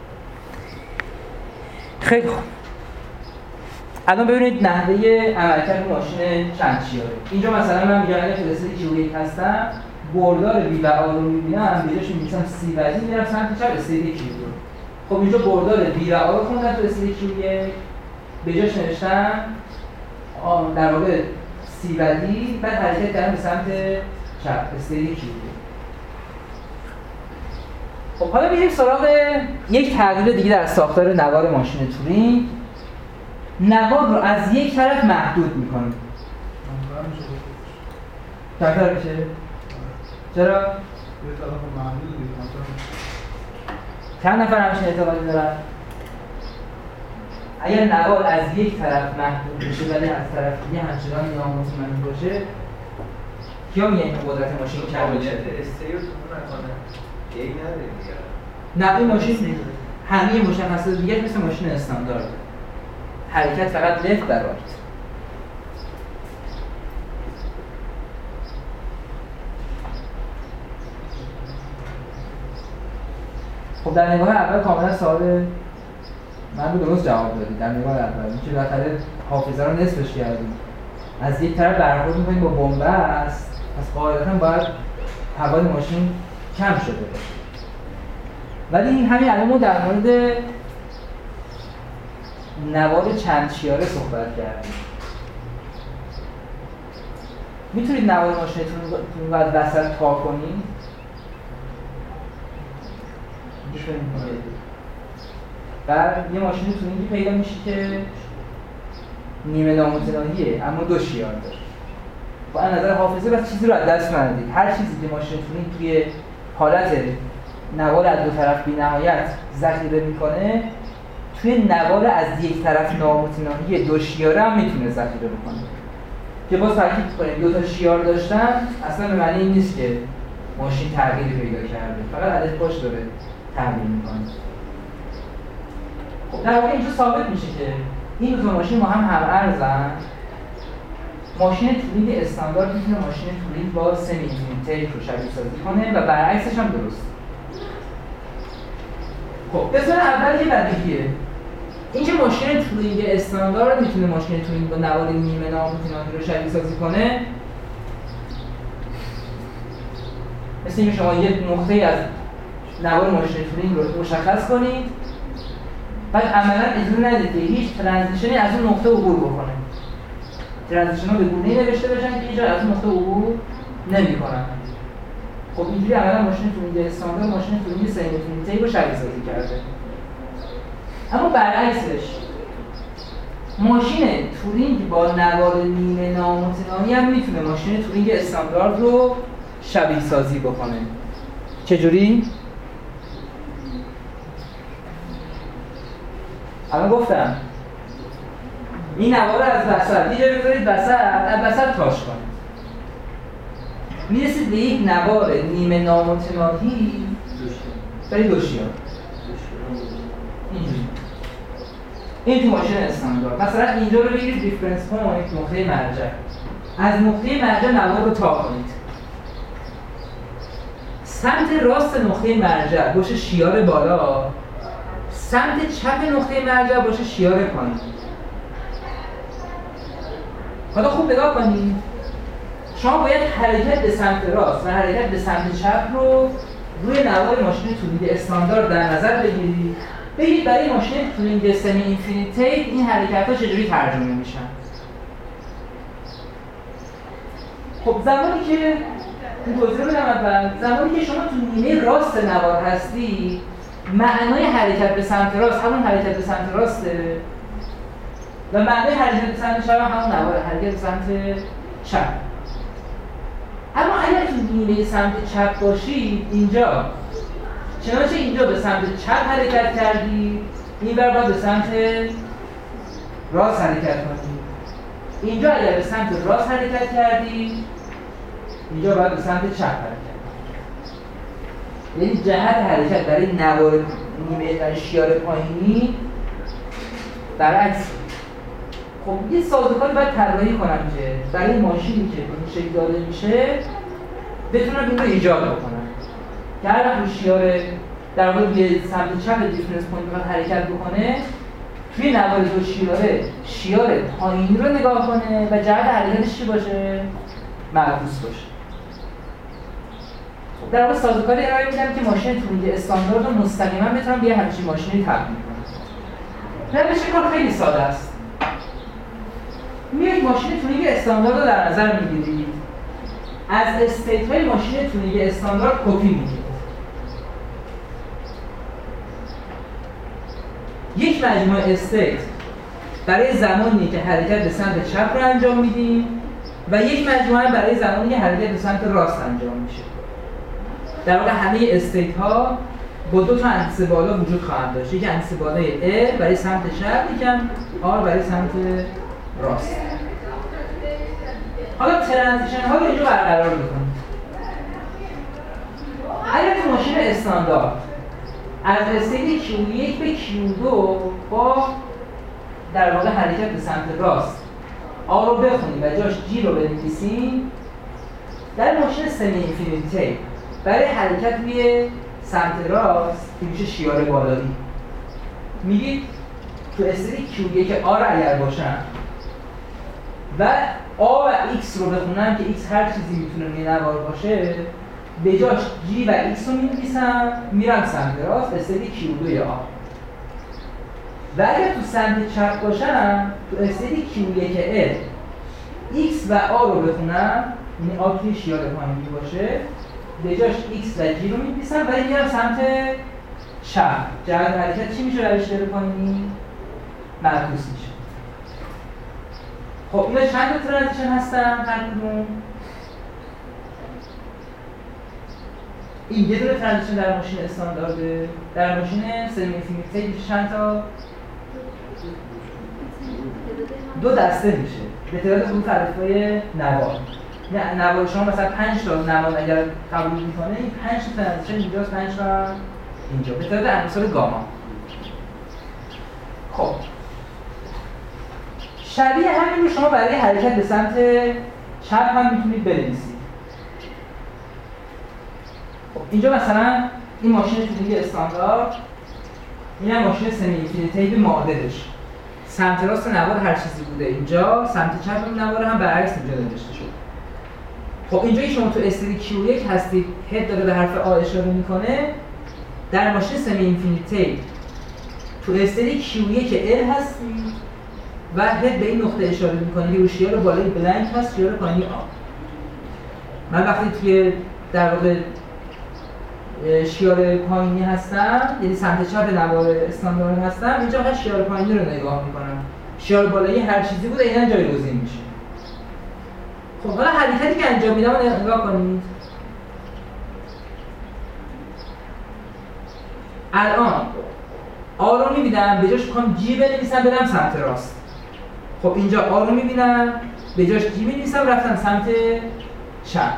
خیلی خوب. الان ببینید نحوه عملکرد ماشین چند شیاره. اینجا مثلا من میگم اگه تو استیج Q1 هستم، بردار B و A رو می‌بینم، به جاش می‌نویسم C و D میرم سمت چپ استیج Q2. خب اینجا بردار B و A رو خوندم تو استیج Q1، به جاش نوشتم در واقع C و D، بعد حرکت کردم به سمت چپ استیج Q2. خب حالا بریم سراغ یک تغییر دیگه در ساختار نوار ماشین تورینگ. نوار رو از یک طرف محدود می‌کنیم. چطور میشه؟ چرا؟ یه طرف محدود دیگه. چند نفر همچین اعتقادی دارن؟ اگر نوار از یک طرف محدود بشه ولی از طرف دیگه همچنان نامطمئن باشه، کیا میگن این قدرت ماشین کم میشه؟ استریو تو نکنه. یک نداره دیگه. نه این ماشین همه مشخصات دیگه مثل ماشین استاندارد. حرکت فقط لفت و رایت. خب در نگاه اول کاملا سوال من رو درست جواب دادید. در نگاه اول میشه بالاخره حافظه رو نصفش کردیم. از یک طرف برخورد می‌کنیم با بن‌بست، پس قاعدتاً باید هوای ماشین کم شده باشه. ولی همین الان ما در مورد نوار چند شیاره صحبت کردیم. میتونید نوار ماشینتون رو از وسط تا کنید؟ بعد یه ماشین تورینگی پیدا میشه که نیمه نامتناهیه اما 2 شیار داره. با از نظر حافظه بس چیزی رو از دست ندید. هر چیزی که ماشین تورینگ توی حالت نوار از دو طرف بی‌نهایت ذخیره میکنه، توی نوار از یک طرف نامتناهی 2 شیاره هم میتونه ذخیره بکنه. که باز تاکید کنیم 2 تا شیار داشتن اصلا به معنی این نیست که ماشین تغییری پیدا کرده، فقط عدد پاش داره تغییر میکنه. خب در واقع اینجا ثابت میشه که این دو تا ماشین با هم ارزن. ماشین تورینگ استاندارد میتونه ماشین تورینگ با سمی اینفینیتی رو شبیه سازی کنه و برعکسش هم درست. خب قسمت اول که بدیهیه. اینکه ماشین تورینگ استاندارد میتونه ماشین تورینگ با نوار نیمه نامتناهی رو شبیه سازی کنه، مثل اینکه شما یک نقطه از نوار ماشین تورینگ رو مشخص کنید، بعد عملا اجازه ندید که هیچ ترانزیشنی از اون نقطه عبور بکنه. ترانزیشن‌ها به گونه‌ای نوشته بشن که هیچ از اون نقطه عبور نمی‌کنن. خب اینجوری عملا ماشین تورینگ استاندارد ماشین تورینگ سمی اینفینیتی رو شبیه سازی کرده. اما برعکسش ماشین تورینگ با نوار نیمه نامتناهی هم میتونه ماشین تورینگ استاندارد رو شبیه سازی بکنه. چجوری؟ الان گفتم این نوار از وسط یه جایی بذارید وسط، از وسط تاش کنید. میرسید به یک نوار نیمه نامتناهی برای 2 شیار. اینجوری. این تو ماشین استاندارد. مثلا اینجا رو بگیرید ریفرنس پوینت، نقطه مرجع. از نقطه مرجع نوار رو تا کنید. سمت راست نقطه مرجع باشه شیار بالا، سمت چپ نقطه مرجع باشه شیار پایین. حالا خوب نگاه کنید. شما باید حرکت به سمت راست و حرکت به سمت چپ رو روی نوار ماشین تورینگ استاندارد در نظر بگیرید. بگید برای ماشین تورینگ سمی اینفینیتی این حرکت‌ها چجوری ترجمه میشن. خب زمانی که توضیح بدم اول، زمانی که شما تو نیمه راست نوار هستی، معنای حرکت به سمت راست همون حرکت به سمت راسته و معنای حرکت به سمت چپ همون نوار حرکت به سمت چپ. اما اگر تو نیمه سمت چپ باشید اینجا، چنانچه اینجا به سمت چپ حرکت کردید، این بر باید به سمت راست حرکت کنید. اینجا اگر به سمت راست حرکت کردید، اینجا باید به سمت چپ حرکت کنید. یعنی جهت حرکت برای نوار نیمه در شیار پایینی برعکس. خب یه سازوکاری باید طراحی کنم که برای ماشینی که به این شکل داده میشه بتونم این رو ایجاد بکنم که هر وقت شیار در واقع به سمت چپ دیفرنس پوینت بخواد حرکت بکنه توی نوار دو شیار پایینی رو نگاه کنه و جهت حرکتش چی باشه؟ معکوس باشه. در واقع سازوکاری ارائه میدم که ماشین تورینگ استاندارد رو مستقیما بتونم به یه همچین ماشینی تبدیل کنم. روش کار خیلی ساده است. میایید ماشین تورینگ استاندارد رو در نظر میگیرید. از استیت های ماشین تورینگ استاندارد کپی میگیرید. یک مجموعه استیت برای زمانی که حرکت به سمت چپ رو انجام میدیم و یک مجموعه برای زمانی که حرکت به سمت راست انجام میشه. در واقع همه استیت ها با دو تا انتیسه بالا وجود خواهند داشت. یک انتیسه بالای L برای سمت چپ، یکم R برای سمت راست. حالا ترانزیشن ها رو اینجا برقرار میکنیم. اگر تو ماشین استاندارد از استیت Q1 به Q2 با در واقع حرکت به سمت راست A رو بخونیم و جاش G رو بنویسیم، در ماشین سمی اینفینیتی برای حرکت روی سمت راست که میشه شیار بالایی میگید تو استیت Q1 که A رو اگر باشم و A و X رو بخونم که X هر چیزی میتونه روی نوار باشه، به جاش G و X رو می‌نویسم، میرم سمت راست استیت Q2 یا A. و اگر تو سمت چپ باشم تو استیت Q1 L X و A رو بخونم، یعنی A توی شیار پایینی باشه، به جاش X و G رو می‌نویسم ولی میرم سمت چپ. جهت حرکت چی میشه برای شیار پایینی؟ معکوس میشه. خب اینا چند تا ترانزیشن هستن هر کدوم؟ این یه دونه ترانزیشن در ماشین استاندارده. در ماشین سمی اینفینیتی میشه چند تا؟ دو دسته میشه به تعداد حروف الفبای نوار. نوار شما مثلا 5 تا نوار اگر قبول میکنه این 5 تا ترانزیشن اینجاست، 5 تا اینجا به تعداد عناصر گاما. خب شبیه همین رو شما برای حرکت به سمت چپ هم میتونید بنویسید. خب اینجا مثلا این ماشین تورینگ استاندارد، این هم ماشین سمی اینفینیتی به معادلش. سمت راست نوار هر چیزی بوده اینجا، سمت چپ نوار هم برعکس اینجا نوشته شد. خب اینجا شما تو استیت Q1 هستید، هد داره به حرف A اشاره میکنه. در ماشین سمی اینفینیتی تو استیت Q1 L هستید و هد به این نقطه اشاره میکنه که شیار بالای بلنک هست، شیار پایینی آ. من وقتی توی در واقع شیار پایینی هستم، یعنی سمت چپ نوار استاندارد هستم، اینجا فقط شیار پایینی رو نگاه میکنم. شیار بالایی هر چیزی بوده اینا جایگزین میشه. خب حالا حرکتی که انجام میدم رو نگاه کنید. الان آ رو میبینم، به جاش میخوام جی بنویسم برم سمت راست. خب اینجا آ رو میبینم، به جاش جی بنویسم رفتم سمت چپ.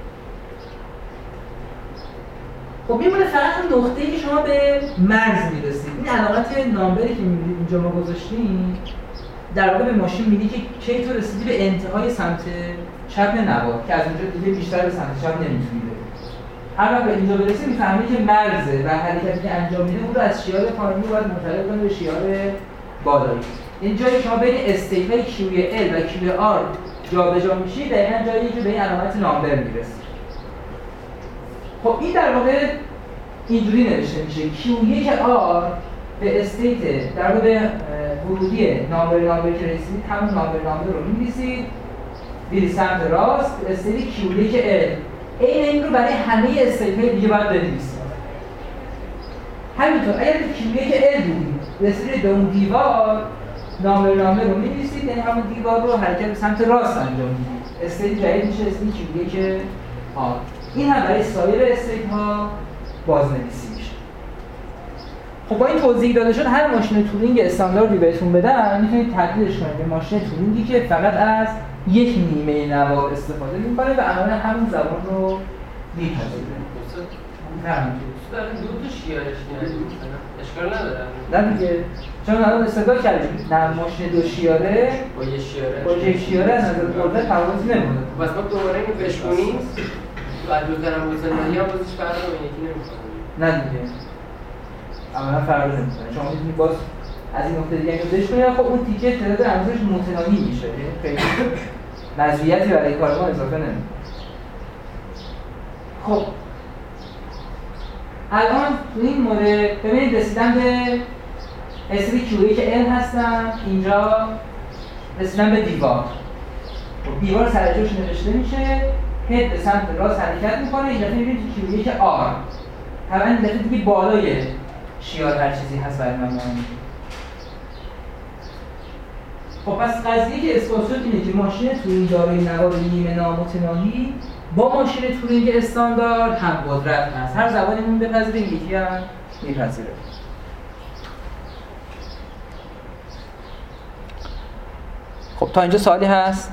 خب میمونه فقط اون نقطه‌ای که شما به مرز میرسید. این علامت نامبری که میبینید اینجا ما گذاشتیم در واقع به ماشین میگه که کی تو رسیدی به انتهای سمت چپ نوار که از اونجا دیگه بیشتر به سمت چپ نمیتونی بری. هر وقت به اینجا برسی میفهمی که مرزه و حرکتی که انجام میده اون رو از شیار پایینی باید منتقل کنه به شیار بالایی. این جایی شما بین استیت های Q1 و Q2 جابجا میشی، دقیقاً جایی که به این علامت نامبر میرسی. خب این در واقع اینجوری نوشته میشه Q1 R به استیت در واقع به ورودی نامبر که رسیدید همون نامبر رو می‌نویسید، برید سمت راست استیت Q1 L. این رو برای همه استیت‌های دیگه باید بنویسید. همینطور اگر Q1 L بودید رسیدید به اون دیوار، نامبر رو می‌نویسید، یعنی همون دیوار رو حرکت به سمت راست انجام میدید. استیت جدید میشه استیت Q1 R. این هم برای سایر استیت‌ها بازنویسی میشه. خب با این توضیح داده شد هر ماشین تورینگ استانداردی بهتون بدن میتونید تبدیلش کنید به ماشین تورینگی که فقط از یک نیمه نوار استفاده میکنه و عملا همون زبان رو میپذیره. برای دو تا شیارش مثلا اشکال نداره. نه دیگه چون الان استدلال کردیم نه ماشین دو شیاره با یک شیاره از نظر قدرت تفاوتی نمی‌کنه. پس ما دوباره اینو بشکنیم بعد دو درم بزنیم یا بازش فرق یکی نمی‌کنه. نه دیگه عملا فرق نمی‌کنه. شما می‌تونید باز از این نقطه دیگه رو بشکنید خب اون تیکه تعداد عناصرش متناهی میشه. خیلی مزیتی برای کار ما اضافه نمی‌کنه. خب الان تو این مورد ببینید رسیدن به اسمی کیویی که L هستن اینجا رسیدن به دیوار. خب دیوار سر جاش نوشته میشه هد به سمت راست حرکت میکنه این دفعه میبینید تو کیویی که R طبعا این دفعه دیگه بالای شیار هر چیزی هست برای من مهم. خب پس قضیه که اثبات شد اینه که ماشین تورینگ دارای نوار نیمه نامتناهی با ماشین تورینگ استاندارد هم قدرت هست. هر زبانمون بپذیریم یکی هم میپذیره. خب تا اینجا سوالی هست؟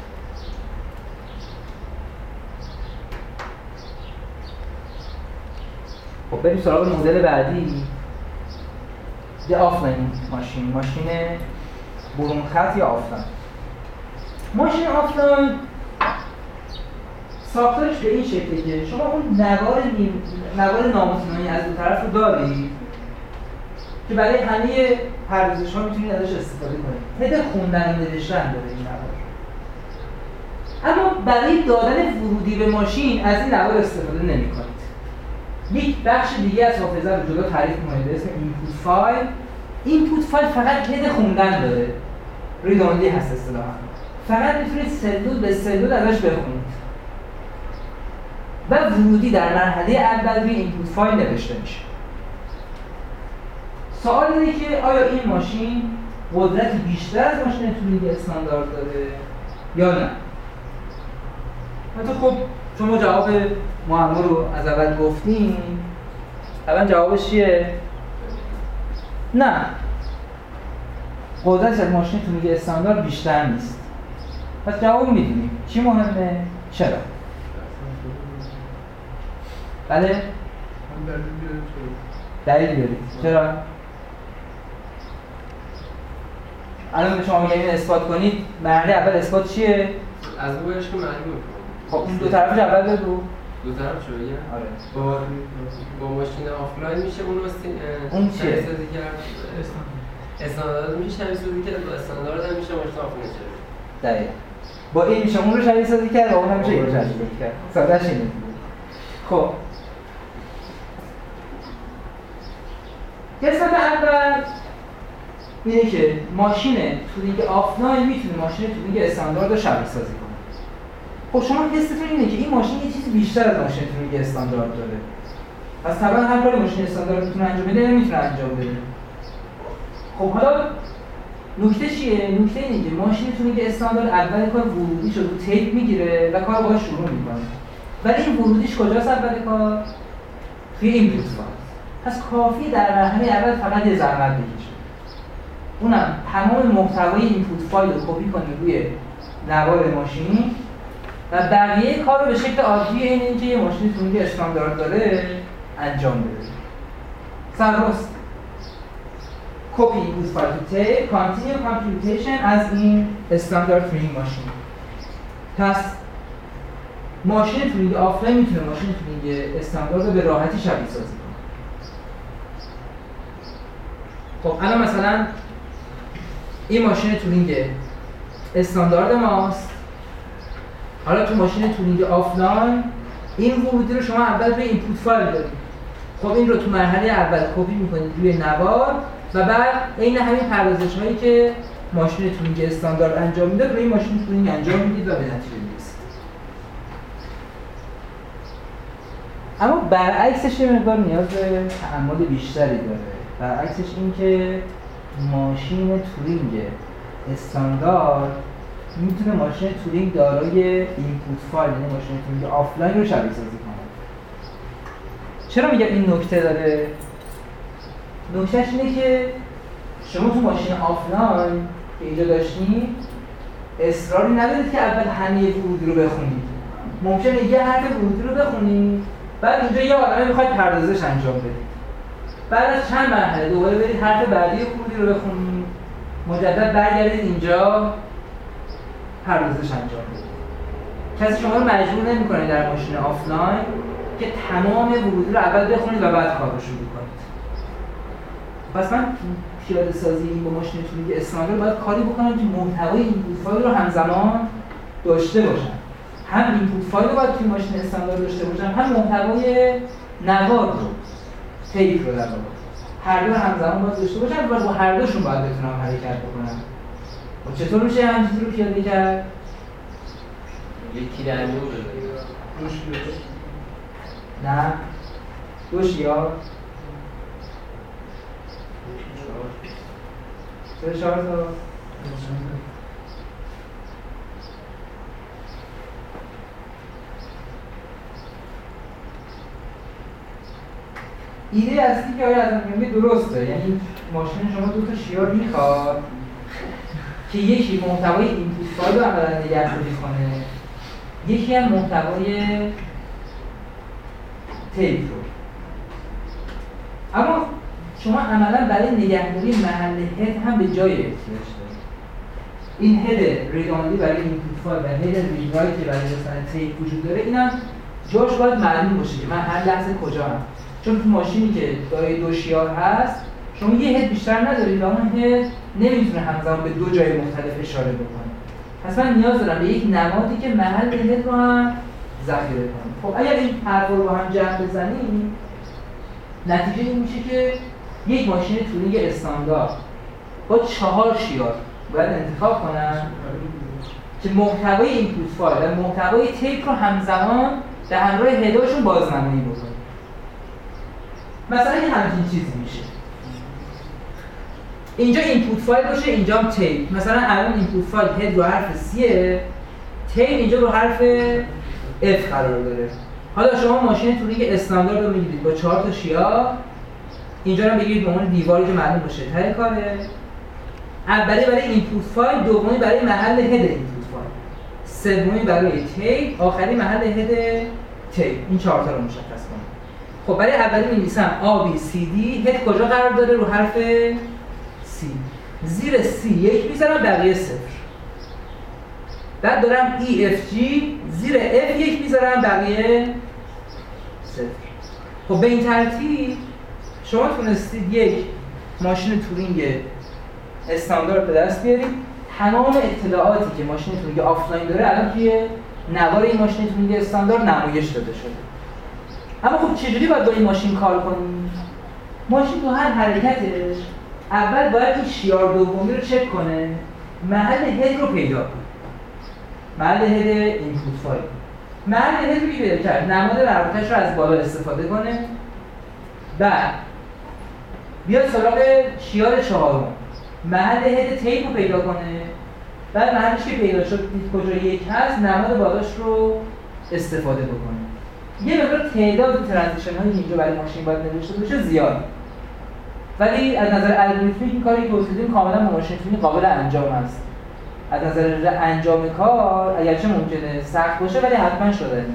خب بریم سراغ مدل بعدی. ده آفلاین ماشین برون خط یا آفلاین. ماشین آفلاین ساختارش به این شکله که شما اون نوار نامتناهی از دو طرف رو دارید که برای همه پردازش‌ها میتونید ازش استفاده کنید. هد خوندن و نوشتن داره این نوار. اما برای دادن ورودی به ماشین از این نوار استفاده نمی‌کنید. یک بخش دیگه از حافظه رو جدا تعریف کنید به اسم اینپوت فایل. اینپوت فایل فقط هد خوندن داره. رید اونلی هست اصطلاحاً. فقط میتونید سلول به سلول ازش بخونید. و ورودی در مرحله اول روی اینپوت فایل نوشته میشه. سوال اینه که آیا این ماشین قدرت بیشتر از ماشین تورینگ استاندارد داره یا نه؟ خب شما جواب معما رو از اول گفتین. اول جوابش چیه؟ نه. قدرت از ماشین تورینگ استاندارد بیشتر نیست. پس جواب میدونیم. چی مهمه؟ چرا؟ بله؟ دلیل بیارید. چرا؟ الان به شما میگم اثبات کنید. مرحله اول اثبات چیه؟ از رویش که معلومه. خب اون دو طرفش اول بگو. دو طرف شده یه؟ آره. با ماشین آفلاین میشه اون چیه؟ استاندارد میشه شبیه سازی کرد با استاندارد هم میشه ماشین آفلاین شده. دقیقاً. با این میشه اون رو شبیه سازی کرد و اون هم میشه این رو شبیه سازی کرد. ساده‌اش اینه. خب قسمت اول اینه که ماشین تورینگ آفلاین میتونه ماشین تورینگ استاندارد رو شبیه سازی کنه. خب شما حستون اینه که این ماشین یه چیزی بیشتر از ماشین تورینگ استاندارد داره. پس طبعا هر کاری ماشین استاندارد میتونه انجام بده نمیتونه انجام بده. خب حالا نکته چیه؟ نکته اینه که ماشین تورینگ استاندارد اول کار ورودیش رو تیپ میگیره و کار باهاش شروع میکنه. ولی این ورودیش کجاست اول کار؟ توی اینپوت فایل. پس کافیه در مرحله اول فقط یه زحمت بکشه. اونم تمام محتوای اینپوت فایل رو کپی کنه روی نوار ماشین و بقیه کار رو به شکل عادی اینکه یه ماشین تورینگ استاندارد داره انجام بده. سرراست کپی اینپوت فایل تو تیپ کانتینیو کامپیوتیشن از این استاندارد تورینگ ماشین. پس ماشین تورینگ آفلاین میتونه ماشین تورینگ استاندارد رو به راحتی شبیه سازی کنه. خب الان مثلا این ماشین تورینگ استاندارد ماست. حالا تو ماشین تورینگ آفلاین این ورودی رو شما اول روی اینپوت فایل دارید. خب این رو تو مرحله اول کپی میکنید روی نوار و بعد عین همین پردازش‌هایی که ماشین تورینگ استاندارد انجام میده روی ماشین تورینگ انجام میدید و به نتیجه میرسید. اما برعکسش یه مقدار نیاز به تأمل بیشتری داره. برعکسش این که ماشین تورینگ استاندارد میتونه ماشین تورینگ دارای اینپوت فایل یعنی ماشین تورینگ آفلاین رو شبیه سازی کنه. چرا میگم این نکته داره؟ نکتهش اینه که شما تو ماشین آفلاین که اینجا داشتین اصراری ندارید که اول همه ورودی رو بخونید. ممکنه یه حرف ورودی رو بخونید بعد اینجا یه عالمه میخواید پردازش انجام بدید. بعد از چند مرحله دوباره برید حرف بعدی کلی رو بخونید، مجدد برگردید اینجا پردازش انجام بدید. کسی شما رو مجبور نمی‌کنه در ماشین آفلاین که تمام ورودی رو اول بخونید و بعد کار رو شروع کنید. پس من پیاده سازی با ماشین تونینگ استاندارد باید کاری بکنم که محتوای اینپوت فایل رو همزمان داشته باشم. هم اینپوت فایل رو باید توی ماشین استاندارد داشته باشم، هم محتوای نوار رو، تیپ رو در واقع. هر دو همزمان باید داشته باشم و با هر دوشون باید بتونم حرکت بکنم. و چطور میشه همین چیزی رو پیاده کرد؟ یکی در نور نه دو شیار سه چهار تا ایده اصلی که آیا از میگه درسته، یعنی ماشین شما دو تا شیار میخواد که یکی محتوای اینپوت فایل رو عملا نگهداری کنه، یکی هم محتوای تیپ رو. اما شما عملا برای نگهداری محل هد هم به جای احتیاج دارید. این هد ریداندی برای اینپوت فایل و هد رید رایت که برای رسانه تیپ وجود داره، اینم جاش باید معلوم باشه که من هر لحظه کجا هم. چون تو ماشینی که دارای دو شیار هست شما یه هد بیشتر ندارید و اون هد نمیتونه همزمان به دو جای مختلف اشاره بکنه. پس من نیاز دارم به یک نمادی که محل هد رو هم ذخیره کنه. خب اگر این حرف رو با هم جمع بزنیم نتیجه این میشه که یک ماشین تونینگ استاندارد با 4 شیار باید انتخاب کنم که محتوای اینپوت فایل و محتوای تیپ رو همزمان به همراه هداشون بازنمایی بکنه. مثلا این همچین چیزی میشه. اینجا اینپوت فایل باشه، اینجا هم تیپ. مثلا الان اینپوت فایل هد رو حرف C، تیپ اینجا رو حرف F قرار داره. حالا شما ماشین تونینگ استاندارد رو میگیرید با 4 تا شیار، اینجا رو بگیرید به عنوان دیواری که معلوم باشه ته کاره. اولی برای اینپوت فایل، دومی برای محل هد اینپوت فایل، سومی برای تیپ، آخری محل هد تیپ. این 4 تا رو مشخص کنید. خب برای اولی می‌نویسم A B C D، هد کجا قرار داره؟ رو حرف C. زیر C 1 می‌ذارم، بقیه 0. بعد دارم E F G، زیر F 1 می‌ذارم، بقیه 0. خب به این ترتیب شما تونستید یک ماشین تورینگ استاندارد به دست بیارید. تمام اطلاعاتی که ماشین تورینگ آفلاین داره الان توی نوار این ماشین تورینگ استاندارد نمایش داده شده. اما خب چجوری باید با این ماشین کار کنیم؟ ماشین تو هر حرکتش اول باید این شیار دومی رو چک کنه، محل هد رو پیدا کنه. محل هد اینپوت فایل. محل هد رو پیدا کرد، نماد مربوطش رو از بالا استفاده کنه. بعد بیاد سراغ شیار چهارم، محل هد تیپ رو پیدا کنه. بعد محلش که پیدا شد کجا یک هست، نماد بالاش رو استفاده بکنه. یه مقدار تعداد ترانزیشن هایی اینجا برای ماشین باید نوشته بشه زیاد، ولی از نظر الگوریتمیک این کاری که گفتیم کاملا با ماشین تونینگ قابل انجام است. از نظر انجام کار اگرچه ممکنه سخت باشه ولی حتما شدنی.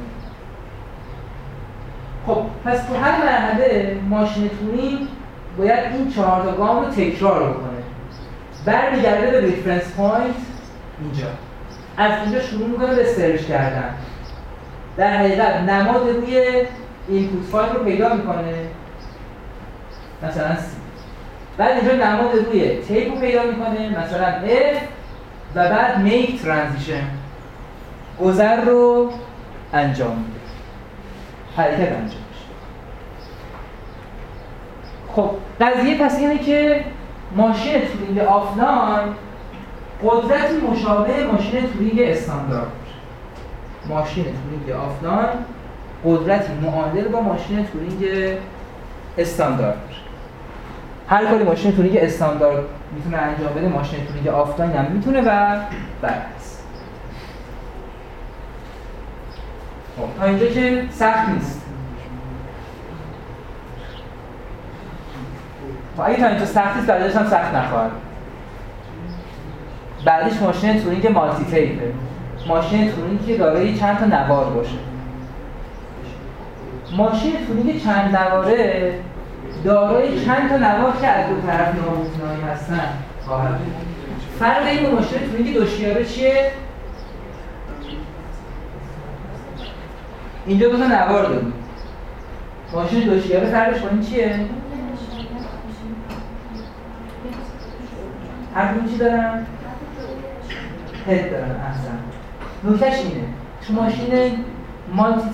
خب پس تو هر مرحله ماشین تونینگ باید این 4 تا گام رو تکرار بکنه. برمیگرده به ریفرنس پوینت اینجا. از اینجا شروع میکنه به سرچ کردن. در حقیقت نماد روی اینپوت فایل رو پیدا میکنه، مثلا C. بعد اینجا نماد روی تیپ رو پیدا میکنه، مثلا F، و بعد میک ترانزیشن، گذر رو انجام میده، حرکت انجام میشه. خب قضیه پس اینه که ماشین تورینگ آفلاین قدرتی مشابه ماشین تورینگ استاندارد. ماشین تورینگ آفلاین قدرتی معادل با ماشین تورینگ استاندارد. هر کاری ماشین تورینگ استاندارد میتونه انجام بده ماشین تورینگ آفلاین هم میتونه و برعکس. خب تا اینجا که سخت نیست. خب اگه تا اینجا سخت نیست بعدش هم سخت نخواهد. بعدش ماشین تورینگ مالتی تیپه. ماشین تورینگ که دارای چند تا نوار باشه. ماشین تونینگ چند نواره دارای چند تا نوار که از دو طرف نامتناهی هستن خواهد بود. فرق این ماشین تونینگ دو شیاره چیه؟ اینجا دو تا نوار داریم. ماشین دو شیاره فرقش با این چیه؟ هر کدوم چی دارن؟ هد دارن. احسن. نکتهش اینه تو ماشین مالتی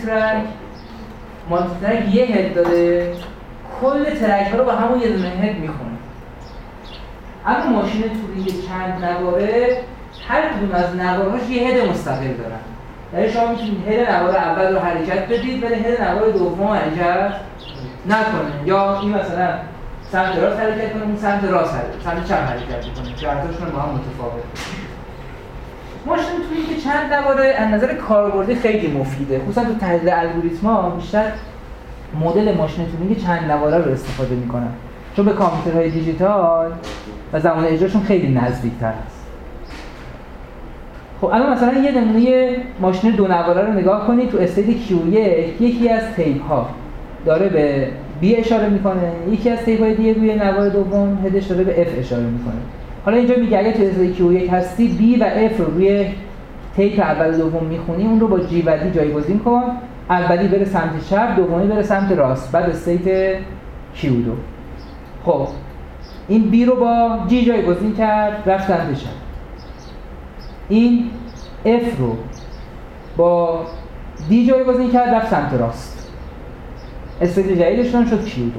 ترک یه هد داره، کل ترک ها رو با همون یه دونه هد میخونه. اما ماشین تورینگ چند نواره هر کدوم از نوارهاش یه هد مستقل دارن. یعنی شما میتونید هد نوار اول رو حرکت بدید ولی هد نوار دوم حرکت نکنه، یا این مثلا سمت راست حرکت کنه، اون سمت راست سمت چپ حرکت کنه. جهتاشون با هم متفاوته. ماشین تورینگ چند نواره از نظر کاربردی خیلی مفیده، خصوصا تو تحلیل الگوریتم‌ها بیشتر مدل ماشین تورینگ چند نواره رو استفاده میکنن چون به کامپیوترهای دیجیتال و زمان اجراشون خیلی نزدیک‌تر است. خب الان مثلا یه نمونه ماشین دو نواره رو نگاه کنید. تو استیت Q1 یکی از تیپ ها داره به B اشاره میکنه، یکی از تیپ های دیگه روی نوار دوم هدش داره به F اشاره میکنه. حالا اینجا میگه اگه تو استیت Q1 هستی B و F رو روی تیپ اول و دوم میخونی، اون رو با G و D جایگزین کن. اولی بره سمت چپ، دومی بره سمت راست، بعد استیت Q2. خب این B رو با G جایگزین کرد رفت سمت چپ. این F رو با D جایگزین کرد رفت سمت راست. استیت جدیدشون شد Q2.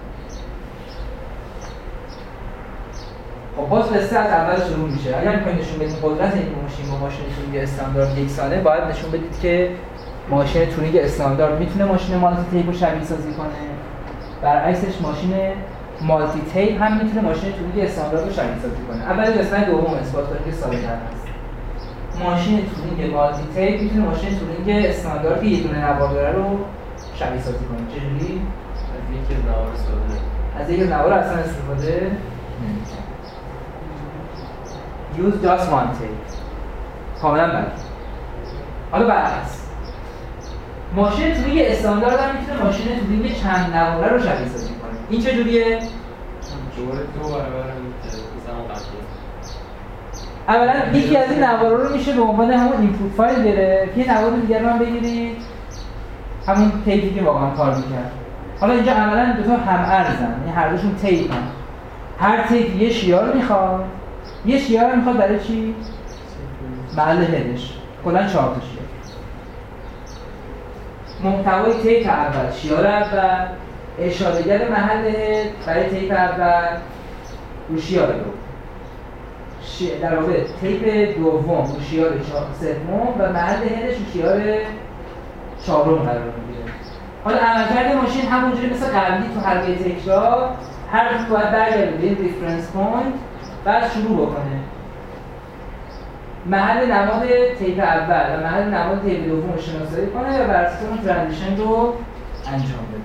خب باز قصه از اول شروع میشه. اگر میخواید نشون بدید قدرت این ماشین با ماشین تورینگ استاندارد یکسانه، باید نشون بدید که ماشین تورینگ استاندارد میتونه ماشین مالتی تیپ رو شبیه سازی کنه، برعکسش ماشین مالتی تیپ هم میتونه ماشین تورینگ استاندارد رو شبیه سازی کنه. اول قسمت دوم اثبات کنه که ساده‌تر هست. ماشین تورینگ مالتی تیپ میتونه ماشین تورینگ استاندارد که یه دونه نوار داره رو شبیه سازی کنه. چجوری؟ از یک نوار اصلا استفاده نمی‌کنه. use just one tape. کاملا بله. حالا برعکس ماشین تورینگ استاندارد هم میتونه ماشین تورینگ چند نواره رو شبیه سازی کنه. این چجوریه؟ جوره دو برابر زمان قبل. اولا یکی از این نوارا رو میشه به عنوان همون اینپوت فایل گرفت، یه نوار دیگر رو هم بگیرید همون تیپی که واقعا کار میکرد. حالا اینجا عملا دو تا هم ارزن، یعنی هر دوشون تیپ هم. هر تیپ یه شیار میخواد. یه شیار میخواد برای چی؟ محل هدش. کلا 4 تا شیار. محتوای تیپ اول شیار اول، اشارهگر محل هد برای تیپ اول رو شیار دوم. در واقع تیپ دوم رو شیار سوم و محل هدش رو شیار چهارم قرار میگیره. حالا عملکرد ماشین همونجوری مثل قبلی تو هر یه تکرار هر روز باید برگرده به این ریفرنس پوینت، بعد شروع بکنه محل نماد تیپ اول و محل نماد تیپ دوم رو شناسایی کنه و بر اساس اون ترانزیشن رو انجام بده.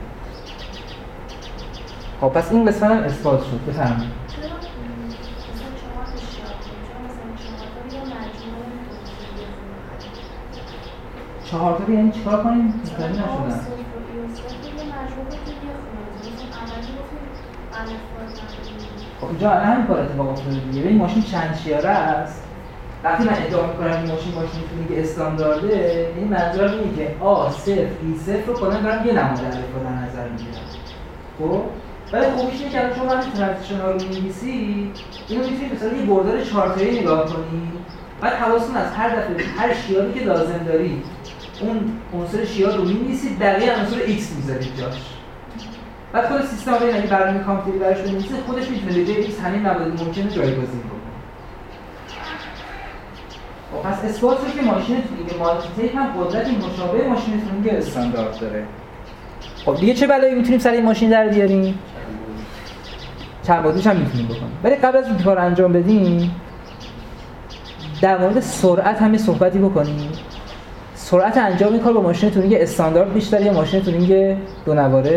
خب پس این قسمت هم اثبات شد. بفرمایید. چهار تا یعنی چیکار کنیم؟ متوجه نشدم. خب اینجا همین کار اتفاق افتاده دیگه. ببین ماشین چند شیاره است. وقتی من ادعا می‌کنم این ماشین تورینگ استاندارده، این منظورم اینه که A صفر B صفر رو کلا دارم یه نماد الف رو در نظر میگیرم. خب ولی خوبیش اینه که الان شما همین ترانزیشن ها رو می‌نویسی، اینو می‌تونید مثلا یه بردار 4 تایی نگاه کنی. بعد حواستون از هر دفعه هر شیاری که لازم داری اون عنصر شیار رو می‌نویسید، بقیه عناصر X می‌ذارید جاش. بعد خود سیستم اگه برنامه کامپیوتری براش بنویسید، خودش میتونه به جای X همین موارد ممکنه جایگزین کنه. خب پس اثبات شد که ماشین تورینگ مالتی تیپ هم قدرت مشابه ماشین تورینگ استاندارد داره. خب دیگه چه بلایی میتونیم سر این ماشین در بیاریم؟ چند بازیش هم میتونیم بکنیم. ولی قبل از این کار انجام بدیم در مورد سرعت هم صحبتی بکنیم. سرعت انجام این کار با ماشین تورینگ استاندارد بیشتره یا ماشین تورینگ دو نواره؟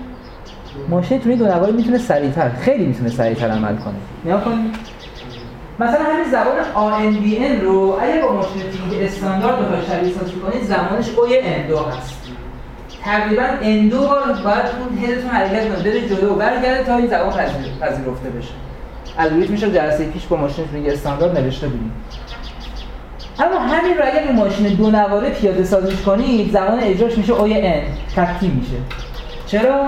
ماشین تورینگ دو نواره میتونه سریعتر، خیلی میتونه سریعتر عمل کنه. نگاه کنید مثلا همین زبان ANBN رو اگه با ماشین تیونینگ استاندارد بخواید شبیه سازی کنید زمانش ON2 هست. تقریبا N2 بار باید اون هدتون حرکت کنه بره جلو و برگرده تا این زبان پذیرفته بشه. الگوریتمش رو جلسه پیش با ماشین تیونینگ استاندارد نوشته بودیم. اما همین رو اگر ماشین دو نواره پیاده سازیش کنید زمان اجراش میشه ON تکتی میشه. چرا؟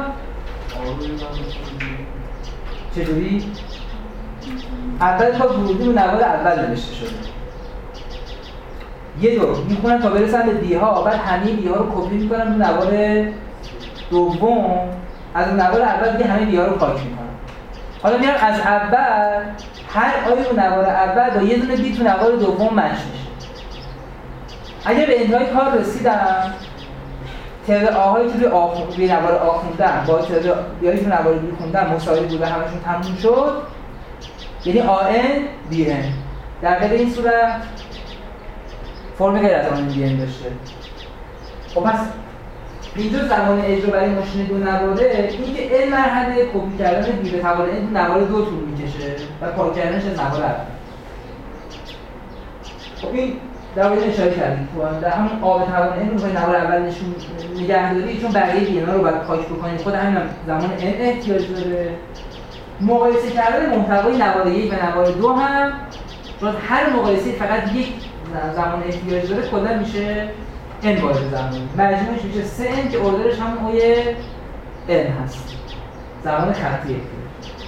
چجوری؟ اول تا ورودی رو نوار اول نوشته شده. یه دور میخونن تا برسن به دی ها، بعد همه دی ها رو کپی میکنن رو نوار دوم، از اون نوار اول دیگه همه دی ها رو پاک میکنن. حالا میان از اول هر آی رو نوار اول با یه دونه بی تو نوار دوم مچ میشه. اگه به انتهای کار رسیدم تعداد آهایی که روی نوار آ خوندن با تعداد بیایی که نوار بی خوندن مساوی بود و همشون تموم شد، یعنی AN BN. در غیر این صورت فرم غیر از AN BN داشته. خب پس اینجا زمان اجرا برای ماشین دو نواره این که N مرحله کپی کردن بی به توان N نوار دو طول میکشه و پاک کردنش از نوار اول. خب این در واقع اشاره کردیم در همون آب توان N رو به نوار اول نشون نگهداری، چون بقیه بینا رو باید پاک بکنید. خود همین زمان N احتیاج داره. مقایسه کردن محتوای نوار 1 و نوار 2 هم چون هر مقایسه فقط یک زمان احتیاج داره کلا میشه n بار زمانی. مجموعش میشه 3n که اوردرش همون اوی n هست. زمان خطی احتیاج.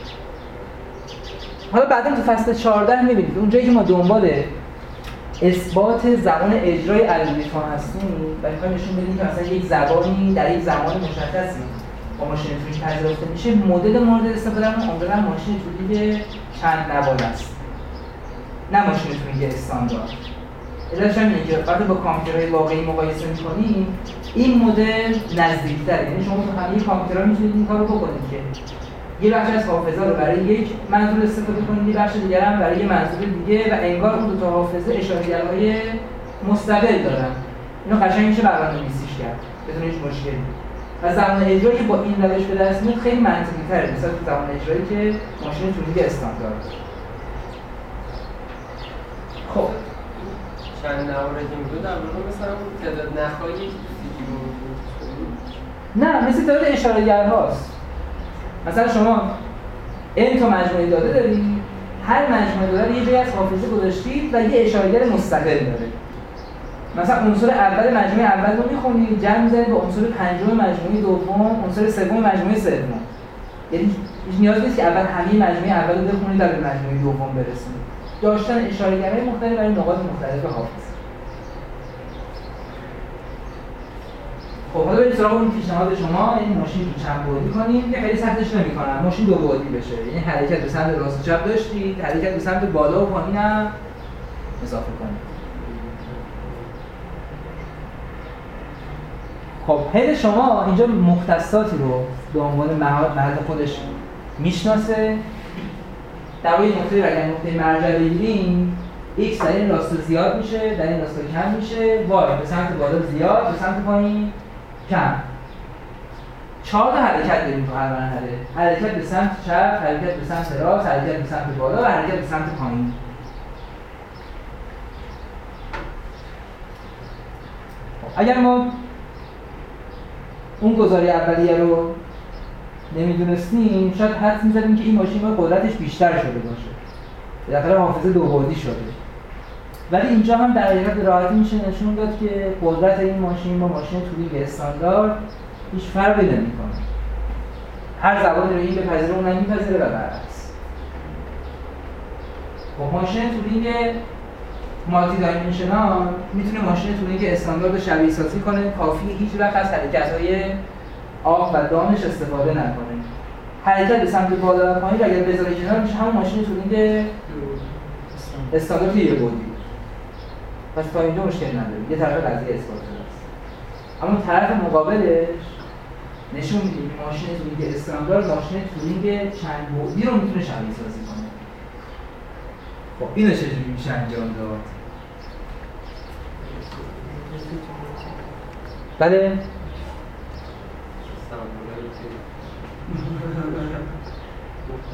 حالا بعدا تو فصل 14 میبینید اونجایی که ما دنبال اثبات زمان اجرای الگوریتم هستیم و میخوایم نشون بدیم که مثلا یک زبانی در یک زمان مشخصی با ماشین تیونینگ پذیرفته میشه. مدل مورد استفادهمون عمدتاً ماشین تیونینگ چند نوار است، نه ماشین تیونینگ استاندارد. علتش اینه که وقتی با کامپیوترهای واقعی مقایسه می‌کنیم این مدل نزدیک‌تره. یعنی شما تو همه کامپیوترها میتونید این کارو بکنید که یه بخش از حافظه رو برای یک منظور استفاده کنید، یه بخش دیگر هم برای یه منظور دیگه و انگار اون دو تا حافظه اشاره‌گرهای مستقل دارن. اینو قشنگ میشه برنامه‌نویسیش کرد بدون هیچ مشکلی. و زمان اجرایی که با این روش به دست میاد خیلی منطقی‌تره مثلا زمان اجرایی که ماشین تیونینگ استاندارد داره. خب چند نواره که میگه در واقع مثلا تعداد نخایی نه مثل تعداد اشاره‌گرهاست. مثلا شما n تا مجموعه داده دارید، هر مجموعه داده یه جایی از حافظه گذاشتید و یه اشاره‌گر مستقل داره. مثلا عنصر اول مجموعه اول رو می‌خونید، جمع می‌ذارید با عنصر پنجم مجموعه دوم، عنصر سوم مجموعه سوم. یعنی هیچ نیاز نیست که اول همه مجموعه اول رو بخونید تا به مجموعه دوم برسید. داشتن اشاره‌گرهای مختلف برای نقاط مختلف حافظه. خب حالا بریم سراغ اون پیشنهاد شما، این ماشین رو چند بعدی کنیم که خیلی سختش نمی‌کنم. ماشین دو بعدی بشه. یعنی حرکت به سمت راست و چپ داشتید، حرکت به سمت بالا و پایین هم اضافه کنید. خب هد شما اینجا مختصاتی رو به عنوان محل خودش میشناسه. در واقع نقطه اگر نقطه مرجع بگیریم x در این راستا زیاد میشه، در این راستا کم میشه، y به سمت بالا زیاد، به سمت پایین کم. 4 تا حرکت داریم تو هر مرحله. حرکت به سمت چپ، حرکت به سمت راست، حرکت به سمت بالا و حرکت به سمت پایین. اگر ما اون گزاره اولیه رو نمیدونستیم شاید حدس می‌زدیم که این ماشین با قدرتش بیشتر شده باشه. بالاخره حافظه دو بعدی شده. ولی اینجا هم در حقیقت راحتی میشه نشون داد که قدرت این ماشین با ماشین تیونینگ استاندارد هیچ فرقی نمی‌کنه. هر زبانی رو این بپذیره اون نمی‌پذیره و برعکس. با ماشین تیونینگ مالتی دایمنشنال میتونه ماشین تیونینگ استاندارد رو شبیه سازی کنه، کافی هیچ وقت از حرکت‌های آف و دانش استفاده نکنه. حرکت به سمت بالا و پایین اگر بذاره کنار میشه همون ماشین تیونینگ استاندارد یه بعدی. پس تا اینجا مشکل نداره. یه طرف قضیه اثبات شده است. اما طرف مقابلش نشون میده که ماشین تیونینگ استاندارد ماشین تیونینگ چند بعدی رو میتونه شبیه سازی کنه. خب اینو چجوری میشه انجام داد؟ بله؟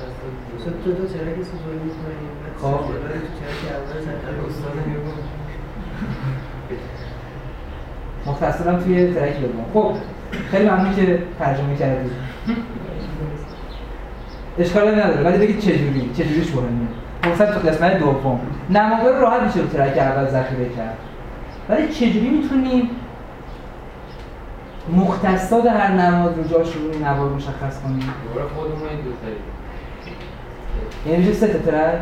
تو چرا که سوزوری می‌کنی؟ خب چرا که اول سر استاد میگم مختصرم توی ترک دوم. خب خیلی ممنون که ترجمه کردید. اشکالی نداره ولی بگید چجوریش مهمه. مثلا تو قسمت دوم نمادها رو راحت میشه تو ترک اول ذخیره کرد. ولی چجوری میتونیم مختصات هر نماد رو جاش رو نوار مشخص کنیم؟ دوباره خودمون این دو تایی. یعنی میشه 3 تا ترک؟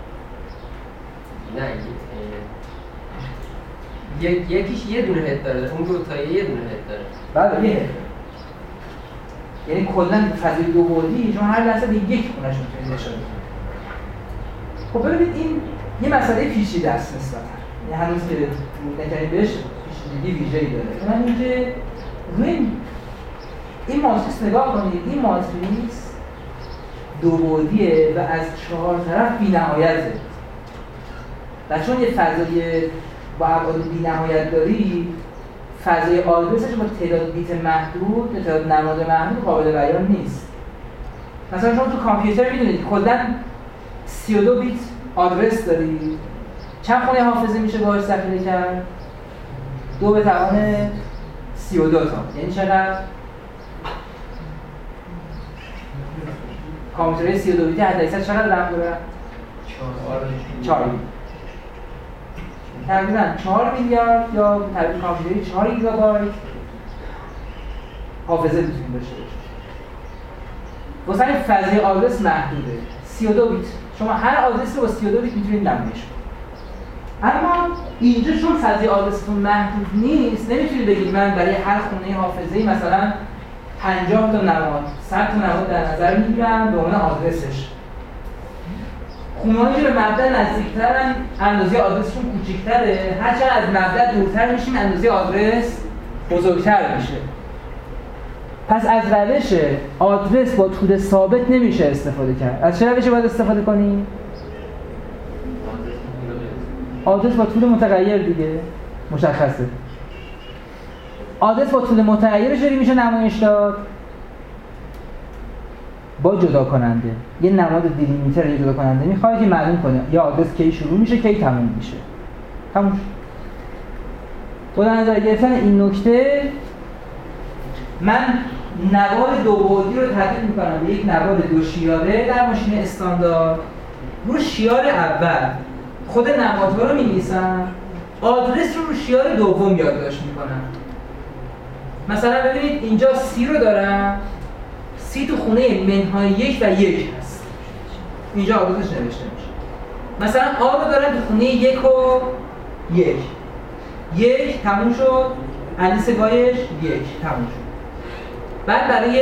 نه یکیش یه دونه هد داره، اون دو تایی یه دونه هد داره. بله یه هد. یعنی کلا فضای دو بعدی شما هر لحظه به یک خونه‌ش میتونید نشون بدید. خب ببینید این یه مسئله پیچیده است نسبتاً. یعنی هنوز که نکنید بهش پیچیدگی ویژه‌ای داره. اونم این که روی این ماتریس نگاه کنید. این ماتریس دو بعدیه و از 4 طرف بی‌نهایته. و چون یه فضای با ابعاد بی‌نهایت داری، فضای آدرسش با تعداد بیت محدود، تعداد نماد محدود قابل بیان نیست. مثلا شما تو کامپیوتر میدونید کلاً 32 بیت آدرس داری. چند خونه حافظه میشه باهاش ذخیره کرد؟ 2 به توان 32 تا. یعنی چقدر؟ کامپیوتر 32 بیتی حداکثر چقدر رم داره؟ 4 بیت. تقریباً 4 میلیارد یا تعبیر کامپیوتری 4 گیگابایت حافظه میتونید داشته باشید. واسه این فضای آدرس محدوده. 32 بیت. شما هر آدرسی رو با 32 بیت میتونید نمایش کنید. اما اینجا چون فضای آدرستون محدود نیست، نمیتونید بگید من برای هر خونه حافظه‌ای مثلا 50 تا نماد، 100 تا نماد در نظر میگیرم به عنوان آدرسش. خونه‌هایی که به مبدا نزدیک‌ترن اندازه آدرسشون کوچیک‌تره، هرچند از مبدا دورتر میشیم اندازه آدرس بزرگتر میشه. پس از روش آدرس با طول ثابت نمیشه استفاده کرد. از چه روشی باید استفاده کنیم؟ آدرس با طول متغیر دیگه مشخصه. آدرس با طول متغیر چجوری میشه نمایش داد؟ با جدا کننده. یه نماد دیلیمیتر یه جدا کننده میخواد که معلوم کنه یا آدرس کی شروع میشه کی تموم میشه. تموم شد. با نظر گرفتن این نکته من نوار دو بعدی رو تبدیل میکنم به یک نوار دو شیاره در ماشین استاندارد. رو شیار اول خود نمادها رو می‌نویسم، آدرس رو شیار دوم یادداشت میکنم. مثلا ببینید اینجا سی رو دارم، سی تو خونه منهای 1 و 1 هست. اینجا آدرسش نوشته میشه. مثلا آ رو دارم تو خونه 1 و 1. 1 تموم شد، عدیس گایش 1 تموم شد. بعد برای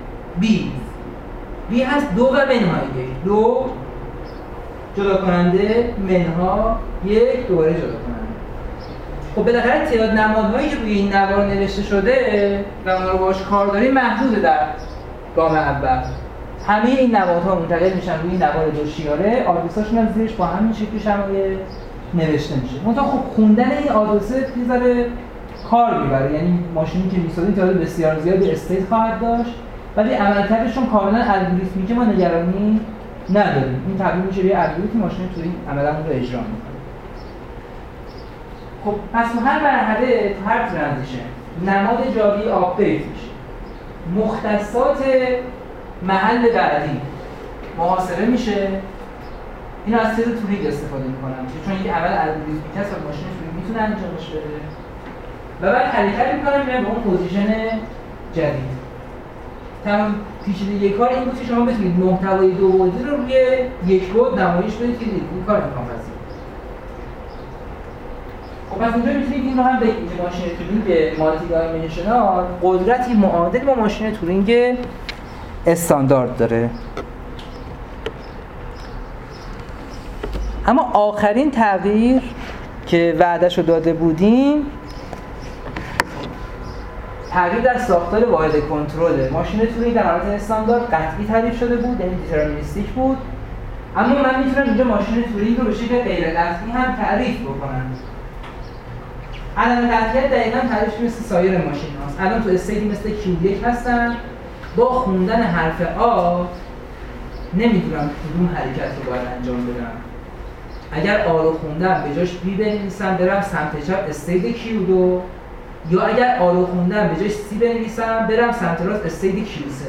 بی هست 2 و منهای 1. 2 جدا کننده، منها 1 دوباره جدا کننده. خب بالاخره تعداد نمادهایی که روی این نوار نوشته شده و اونا رو باهاش کار داریم محدوده در گام اول. همه این نمادها منتقل میشن روی نوار دو شیاره، آدرساشون هم زیرش با همین شکل شمایل نوشته میشه. منتها خب خوندن این آدرس یه ذره کار میبره، یعنی ماشینی که میسازیم تعداد بسیار زیادی استیت خواهد داشت، ولی عملکردشون کاملا الگوریتمیکه ما نگرانی نداریم. این تبدیل میشه به الگوریتم ماشین توی عملا اون رو اجرا میکنه. خب پس تو هر مرحله، تو هر ترانزیشن نماد جاری آپدیت میشه. مختصات محل بعدی محاسبه میشه. اینو از تز تورینگ استفاده میکنم چون اینکه اول الگوریتمیک هست و ماشین تورینگ میتونه انجامش بده و بعد حرکت میکنم میرم به اون پوزیشن جدید. تمام پیچیدگی کار این بود که شما بتونید محتوای دو بعدی رو روی یک بعد نمایش بدید که این کار امکان پذیره. خب پس اینجا میتونید این رو هم بگید که ماشین تورینگ مالتی دایمنشنال قدرتی معادل با ماشین تورینگ استاندارد داره. اما آخرین تغییر که وعده‌شو داده بودیم تغییر در ساختار واحد کنترل. ماشین تورینگ در حالت استاندارد قطعی تعریف شده بود، یعنی دیترمینیستیک بود. اما من میتونم اینجا ماشین تورینگ رو به شکل غیر قطعی هم تعریف بکنم. عدم قطعیت دقیقاً تعریف مثل سایر ماشین هاست. الان تو استیتی مثل Q1 هستن، با خوندن حرف آ نمیدونم کدوم حرکت رو باید انجام بدم. اگر آ رو خوندم به جاش بی بنویسم برم سمت چپ استید Q2، یا اگر آ رو خوندم به جاش سی بنویسم برم سمت راست استید Q3.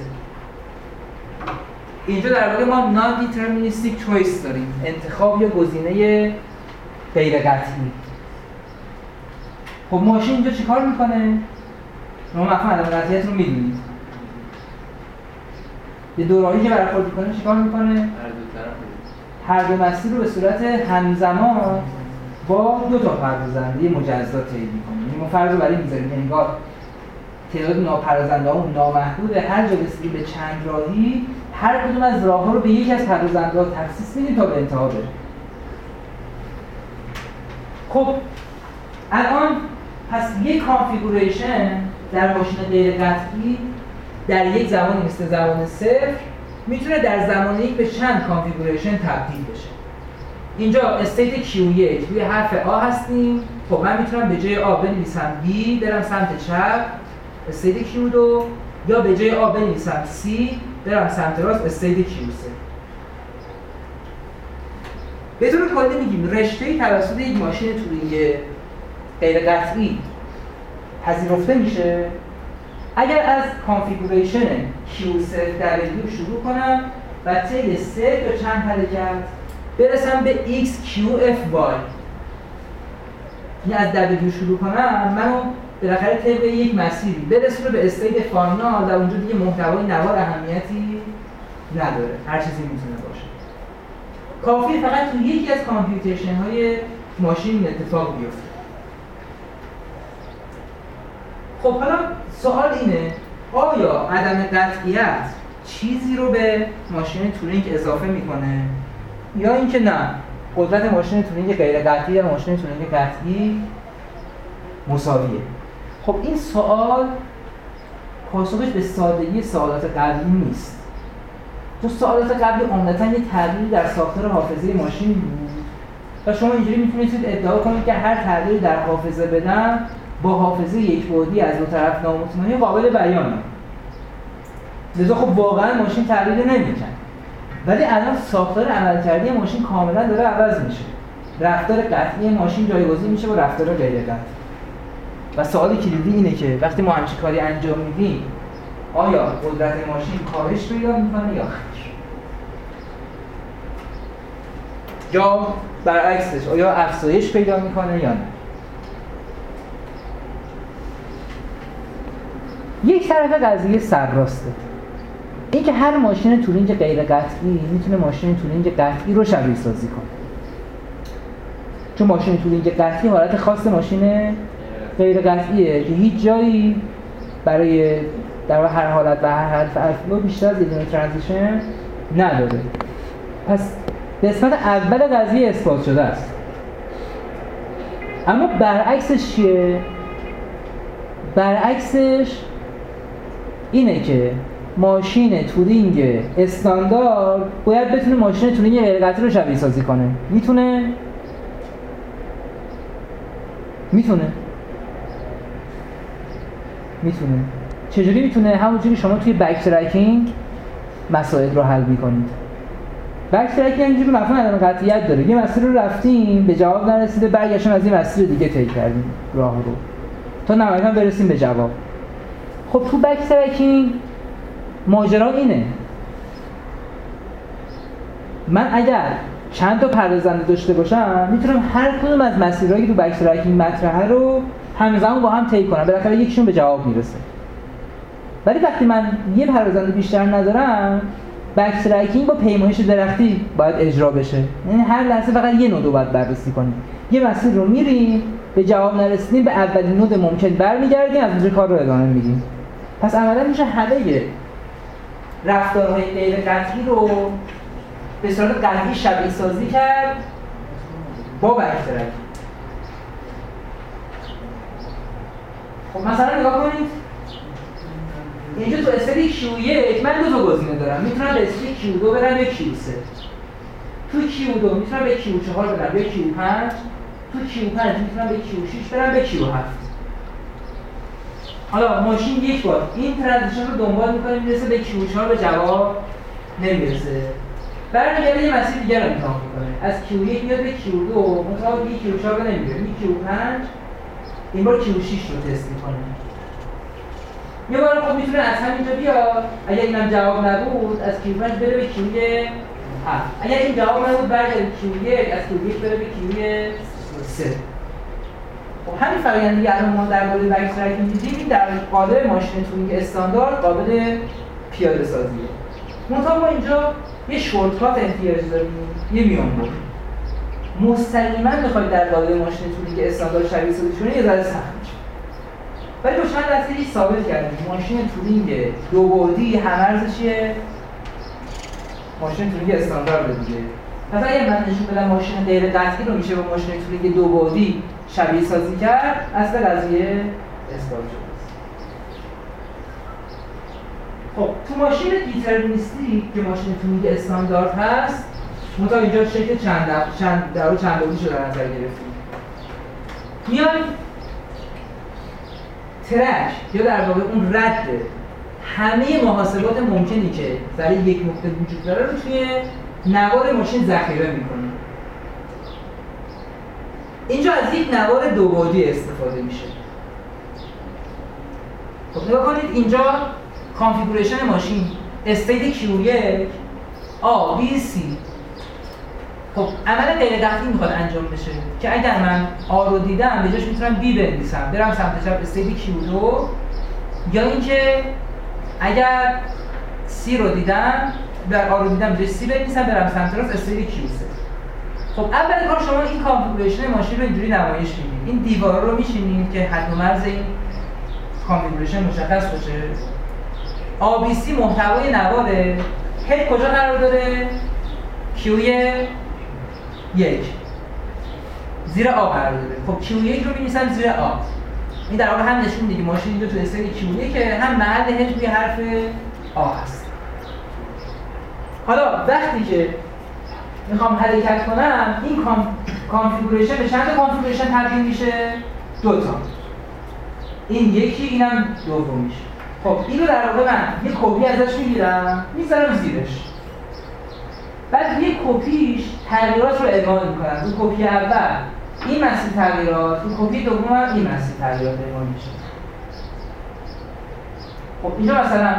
اینجا در واقع ما نان دیترمینیستیک چویس داریم، انتخاب یا گزینه غیر قطعی. خب ماشین اینجا چیکار میکنه؟ شما مفهوم عدم قطعیت رو میدونید. به دوراهی که برخورد میکنه چیکار میکنه؟ هر دو مسیر رو به صورت همزمان با دو تا پردازنده مجزا طی میکنه. یعنی ما فرض رو برای میذاریم انگار تعداد ناپردازنده ها نامحدود، هر جا رسیدیم به چند راهی هر کدوم از راه‌ها رو به یکی از پردازنده ها تخصیص میدیم تا به انتها بریم. خب الان پس یک کانفیگوریشن در ماشین غیر قطعی در یک زمانی مثل زمان صفر میتونه در زمان یک به چند کانفیگوریشن تبدیل بشه. اینجا استیت Q1 روی حرف A هستیم. خب من میتونم به جای A بنویسم B برم سمت چپ استیت Q2، یا به جای A بنویسم C برم سمت راست استیت Q3. به طور کلی میگیم رشته توسط یک ماشین تورینگ غیر قطعی پذیرفته میشه اگر از کانفیگوریشن Q0W شروع کنم و طی 3 تا چند حرکت برسم به XQFY. یعنی از W شروع کنم منو بالاخره طبق یک مسیری برسونه به استیت فاینال و اونجا دیگه محتوای نوار اهمیتی نداره، هر چیزی میتونه باشه. کافیه فقط تو یکی از کامپیوتیشن های ماشین اتفاق بیفته. خب حالا سوال اینه آیا عدم قطعیت چیزی رو به ماشین تورینگ اضافه میکنه یا اینکه نه قدرت ماشین تورینگ غیر قطعی و ماشین تورینگ قطعی مساویه؟ خب این سوال پاسخش به سادگی سوالات قبلی نیست. تو سوالات قبلی عمدتاً یه تغییری در ساختار حافظه ماشین بود و شما اینجوری میتونید ادعا کنید که هر تغییری در حافظه بدم با حافظه یک بعدی از دو طرف نامتناهی قابل بیانه. لذا خب واقعا ماشین تغییر نمیکنه. ولی الان ساختار عملکردی ماشین کاملا داره عوض میشه. رفتار قطعی ماشین جایگزین میشه با رفتار غیر قطعی. و سوال کلیدی اینه که وقتی ما همچین کاری انجام میدیم آیا قدرت ماشین کاهش پیدا میکنه یا خیر؟ یا برعکسش آیا افزایش پیدا میکنه یا نه؟ یک طرف قضیه سرراسته، این که هر ماشین تورینگ غیر قطعی میتونه ماشین تورینگ قطعی رو شبیه سازی کنه. چون ماشین تورینگ قطعی حالت خاص ماشین غیر قطعیه که هیچ جایی برای در هر حالت و هر حرف الفبا بیشتر از یه دونه ترانزیشن نداره. پس قسمت اول قضیه اثبات شده است. اما برعکسش چیه؟ برعکسش اینه که ماشین تورینگ استاندارد باید بتونه ماشین تورینگ غیر قطعی رو شبیه سازی کنه. میتونه؟ چجوری میتونه؟ همونجوری شما توی بک ترکینگ مسائل رو حل میکنید. بک ترکینگ اینجوری مفهوم عدم قطعیت داره. یه مسیر رو رفتیم به جواب نرسیده برگشتیم از این مسیر دیگه طی کردیم راه رو تا نهایتاً برسیم به جواب. خب تو بک ترکینگ ماجرا اینه من اگر چند تا پردازنده داشته باشم میتونم هر کدوم از مسیرهایی که تو بک ترکینگ مطرحه رو همزمان با هم طی کنم، بالاخره یکیشون به جواب میرسه. ولی وقتی من یه پردازنده بیشتر ندارم بک ترکینگ با پیمایش درختی باید اجرا بشه. یعنی هر لحظه فقط یه نود رو باید بررسی کنیم. یه مسیر رو میریم به جواب نرسیدیم به اولین نود ممکن برمیگردیم از اونجا کار رو ادامه میدیم. پس عملا میشه همه رفتارهای غیر قطعی رو به صورت قطعی شبیه سازی کرد با بک ترکینگ. خب مثلا نگاه کنید اینجا تو استیت Q1 من دو تا گزینه دارم، میتونم به استیت Q2 برم یا Q3. تو Q2 میتونم به Q4 برم یا Q5. تو Q5 میتونم به Q6 برم به Q7. حالا ماشین یک بار این ترانزیشن رو دنبال میکنه میرسه به Q4 به جواب نمیرسه. برمیگرده یه مسیر دیگر رو امتحان میکنه. از Q1 میاد به Q2 مثلا دیگه Q4 رو نمیگیره، میگه Q5 این بار Q6 رو تست میکنه. یه بار خب میتونه از همینجا بیاد، اگر اینم جواب نبود از Q5 بره به Q7. اگر این جواب نبود برگرده Q1 از Q1 بره به Q3. خب همین فرآیند دیگه الان ما در مورد بک ترکینگ دیدیم، این در قالب ماشین تونینگ استاندارد قابل پیاده سازیه. منتها ما اینجا یه شورتکات احتیاج داریم، یه میانبر. مستقیما بخواید در قالب ماشین تونینگ استاندارد شبیه سازی کنید یه ذره سخت میشه. ولی با چند دسته ثابت کردیم ماشین تونینگ دو بعدی هم ارزش چیه؟ ماشین تونینگ استاندارد دیگه. پس اگه من نشون بدم ماشین غیر قطعی رو میشه با ماشین تونینگ دو بعدی شبیه سازی کرد، اصل قضیه اثبات شده. خب تو ماشین دیترمینیستی که ماشین تونینگ استاندارد هست، منتها اینجا شکل چند بعدی رو در نظر گرفتیم. میایم ترک یا در واقع اون رد همه محاسبات ممکنی که برای یک نقطه وجود داره رو توی نوار ماشین ذخیره میکنیم. اینجا از یک نوار دو بعدی استفاده میشه. خب نگاه کنید اینجا کانفیگوریشن ماشین استیت Q1 A B C. خب عمل غیر قطعی میخواد انجام بشه که اگر من A رو دیدم به جاش میتونم B بنویسم برم سمت چپ استیت Q2، یا اینکه اگر C رو دیدم در A رو دیدم به جاش C بنویسم برم سمت راست استیت Q3. خب اول کار شما این کانفیگوریشن ماشین رو اینجوری نمایش میدید. این دیوار رو میشینید که حد و مرز این کانفیگوریشن مشخص باشه. ABC محتوای نواره، هد کجا قرار داره؟ Q1 زیر A قرار داره. خب Q1 رو می‌نویسم زیر A. این در واقع هم نشون میده که ماشین اینجا تو استیت Q1 که هم محل هد روی حرف A هست. حالا وقتی که میخوام حرکت کنم این کانفیگوریشن به چند کانفیگوریشن تبدیل میشه؟ دو تا. این یکی، اینم دومیش. خب اینو در واقع من یه کپی ازش میگیرم میذارم زیرش. بعد یه کپیش تغییرات رو اعمال میکنم. تو کپی اول این مسیر تغییرات، تو کپی دوم هم این مسیر تغییرات اعمال میشه. خب اینجا مثلا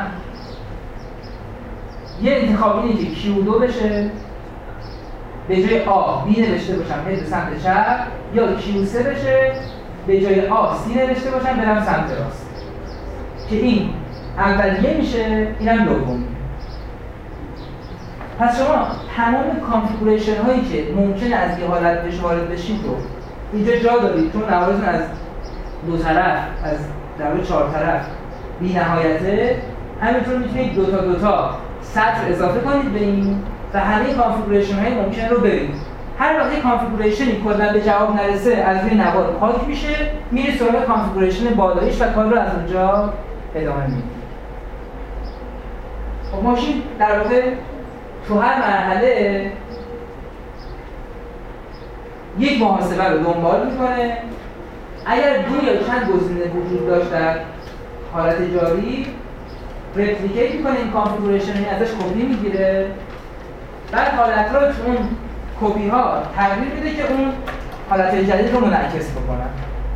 یه انتخاب اینه که Q2 بشه به جای A B نوشته باشم هد سمت چپ، یا Q3 بشه به جای A C نوشته باشم برم سمت راست، که این اولیه میشه اینم دوم. پس شما تمام کانفیگوریشن هایی که ممکنه از یه حالت بهش وارد بشید رو اینجا جا دارید، چون نوارتون از دو طرف از در واقع چهار طرف بی نهایته، همینطور میتونید دو تا سطر اضافه کنید به این و همه کانفیگوریشن های ممکن رو برید. هر وقت یک کانفیگوریشنی کلا به جواب نرسه از روی نوار پاک میشه، میره سراغ کانفیگوریشن بالاییش و کار رو از اونجا ادامه میده. خب ماشین در واقع تو هر مرحله یک محاسبه رو دنبال میکنه. اگر دو یا چند گزینه وجود داشت در حالت جاری، رپلیکیت میکنه این کانفیگوریشن، ازش کپی میگیره، بعد حالت رو تو اون کپی ها تغییر میده که اون حالت جدید رو منعکس بکنن.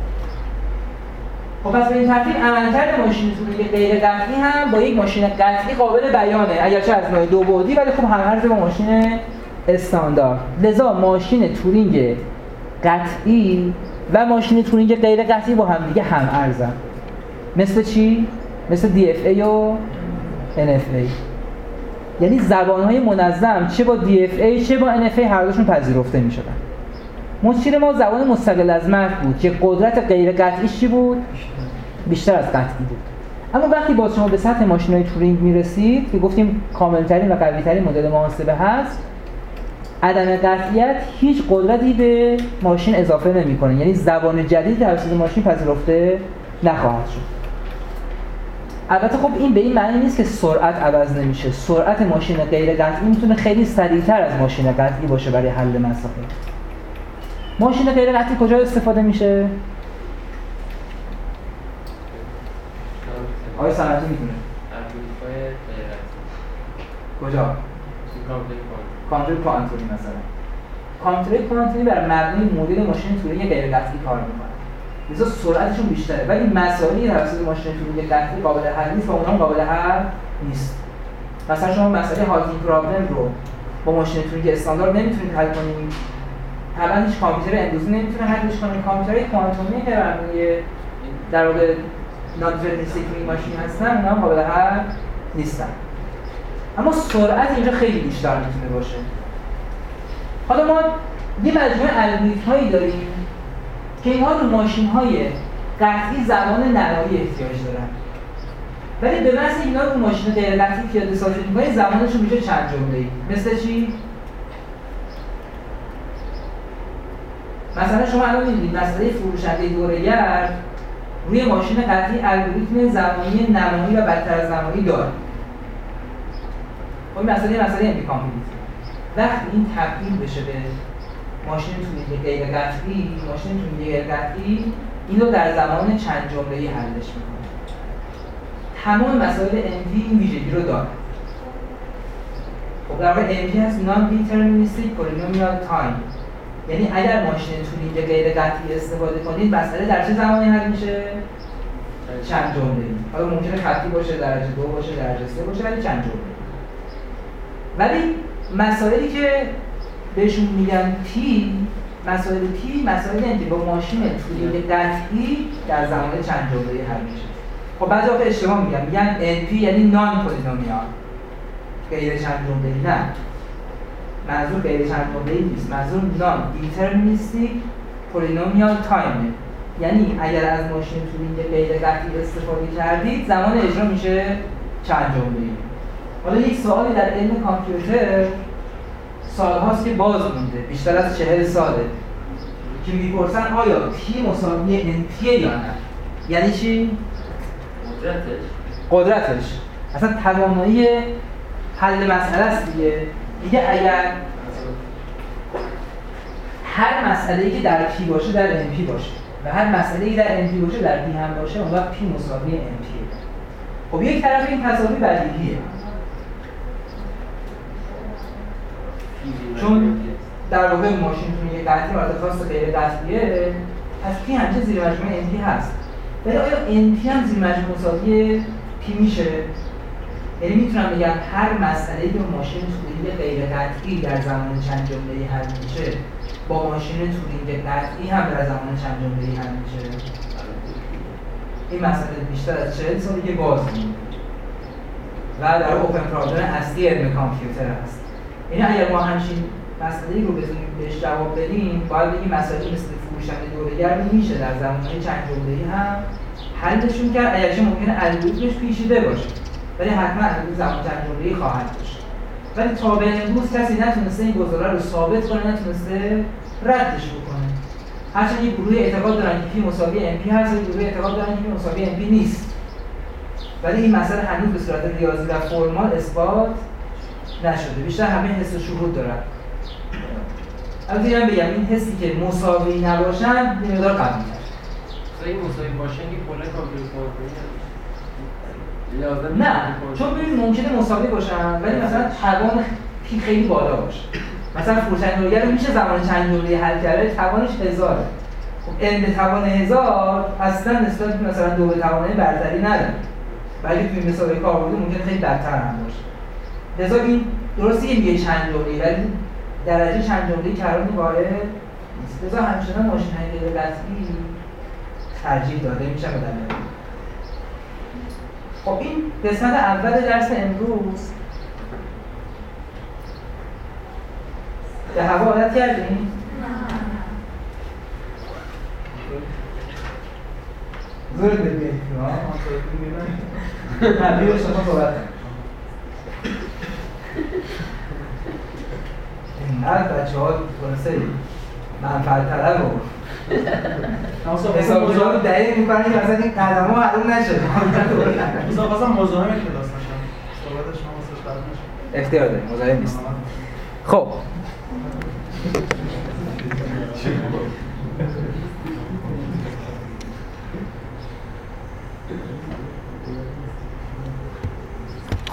خب پس به این ترتیب عملکرد ماشین تونینگ غیر قطعی هم با یک ماشین قطعی قابل بیانه، اگرچه از نوع دو بعدی، ولی خب هم‌ارز با ماشین استاندارد. لذا ماشین تورینگ قطعی و ماشین تورینگ غیر قطعی با هم دیگه هم‌ارزن. مثل چی؟ مثل DFA و NFA. یعنی زبان‌های منظم چه با DFA چه با NFA هر دوشون پذیرفته می‌شدن. مشکل ما زبان مستقل از مرد بود که قدرت غیر قطعیش چی بود؟ بیشتر از قطعی بود. اما وقتی باز شما به سطح ماشین‌های تورینگ میرسید که گفتیم کامل‌ترین و قوی‌ترین مدل محاسبه هست، عدم قطعیت هیچ قدرتی به ماشین اضافه نمی‌کنه. یعنی زبان جدید توسط ماشین پذیرفته نخواهد شد. البته خب این به این معنی نیست که سرعت عوض نمیشه. سرعت ماشین غیر قطعی میتونه خیلی سریعتر از ماشین قطعی باشه برای حل مسائل. ماشین غیر قطعی کجا استفاده میشه؟ آقای صنعتی میتونه. کجا؟ کانتور کوانتومی مثلا. کانتور کوانتومی بر مبنای مدل ماشین تورینگ غیر قطعی کار میکنه. لذا سرعتشون بیشتره، ولی مسائلی توسط ماشین تورینگ قطعی قابل حل نیست و اونها قابل حل نیست. مثلا شما مسئله هالتینگ پرابلم رو با ماشین تورینگ استاندارد نمیتونید حل کنید. طبعا هیچ کامپیوتر امروزی نمیتونه حلش کنه. کامپیوترهای کوانتومی که برای در واقع نادیترمینیستیک ماشین هستن اونها هم قابل حل نیستن. اما سرعت اینجا خیلی بیشتر میتونه باشه. حالا ما یه مجموعه الگوریتم‌هایی داریم که اینها رو ماشین‌های قطعی زمان نهایی احتیاج دارن. ولی به محض اینا رو ماشین غیر قطعی پیاده سازی می‌کنید زمانشون میشه چند جمله‌ای. مثل چی؟ مثلا شما الان می‌بینید مسئله فروشنده دوره‌گرد روی ماشین قطعی الگوریتم زمانی نمایی و بدتر از نمایی داره. خب این مسئله امپلیکامپلیت. وقتی این تبدیل بشه به ماشین تورینگ غیر قطعی، ماشین تورینگ غیر قطعی این رو در زمان چند جمله‌ای حلش می‌کنه. تمام مسائل NP این ویژگی رو داره. خب در واقع NP هست Non-Deterministic Polynomial Time. یعنی اگر ماشین تورینگ غیر قطعی استفاده کنید مسئله در چه زمانی حل میشه؟ چند جمله‌ای. حالا ممکنه خطی باشه، درجه 2 باشه، درجه 3 باشه، ولی چند جمله‌ای. ولی مسائلی که بهشون میگن مسائل NP با ماشین تورینگ قطعی در زمان چند جمله‌ای حل میشه. خب بعضی وقتا اشتباه میگن NP یعنی نان پولینومیال، غیر چند جمله‌ای. نه، منظور غیر چند جمله‌ای نیست، منظور نان دیترمینیستیک پولینومیال تایم. یعنی اگر از ماشین تورینگ غیر قطعی استفاده کردید زمان اجرا میشه چند جمله‌ای. حالا یک سوالی در علم کامپیوتر سالهاست که باز مونده، بیشتر از 40 ساله، که میپرسن آیا P مساوی NP یا نه؟ یعنی چی؟ قدرتش. اصلا توانایی حل مسئله است دیگه اگر هر مسئله‌ای که در P باشه در NP باشه و هر مسئله‌ای در NP باشه در P هم باشه اون وقت P مساوی NP. خب یک طرف این تساوی بدیهیه، چون در واقع ماشین تورینگ قطعی مورد خاص غیر قطعیه، پس P همچه زیر مجموعه NP هست. ولی آیا NP هم زیر مجموعه مساوی P میشه؟ یعنی میتونم بگم هر مسئله‌ای که ماشین تورینگ غیر قطعی در زمان چند جمله‌ای حل میشه با ماشین تورینگ قطعی هم در زمان چند جمله‌ای حل میشه. این مسئله بیشتر از 40 سالی که باز مونده و در اوپن پرابلم اصلی علم کامپیوتر هست. یعنی اگر ما همچین مسئله‌ای رو بتونیم بهش جواب بدیم باید بگیم مسائلی مثل فروشنده دوره‌گرد میشه در زمان‌های چند جمله‌ای هم حلشون کرد، اگرچه ممکنه الگوریتمش پیچیده باشه ولی حتما الگوریتم زمان چند جمله‌ای خواهد داشت. ولی تا به امروز کسی نتونسته این گزاره رو ثابت کنه، نتونسته ردش بکنه. هرچند یک گروه اعتقاد دارن که P مساوی NP هست و یک گروه اعتقاد دارن که P مساوی NP نیست. ولی این مسئله هنوز به صورت ریاضی و فرمال اثبات نشده. بیشتر همه حس و شهود دارن. البته اینم بگم این حسی که مساوی نباشن یه مقدار قوی تر. این مساوی باشن که کلا کامپیوتر لازم نه، چون ببین ممکنه مساوی باشن ولی مثلا توان P خیلی بالا باشه. مثلا فروشنده دوره‌گرد میشه زمان چند جمله حل کرده، توانش 1000. خب N به توان 1000 اصلا نسبت به مثلا 2 به توان برتری نداره. ولی توی مسابقه کاربردی ممکنه خیلی بدتر هم باشه. لذا این درسته میگه چند جمله ولی درجه چند جمله‌ای کرانی وارد نیست. لذا همچنان ماشین‌های غیر قطعی ترجیح داده میشه به دلیل. خب این قسمت اول درس امروز. به هوا عادت کردین؟ زور بدید نه بیرون شما صحبت اینقدر بچه ها کنسه منفعت طلب رو حساب جا رو دلیل میکنن که مثلا این قدم ها معلوم نشد مثلا خواستم مزاحم کلاس نشم صحبت شما واسه قدم نشد اختیار داریم، مزاحم نیست. خب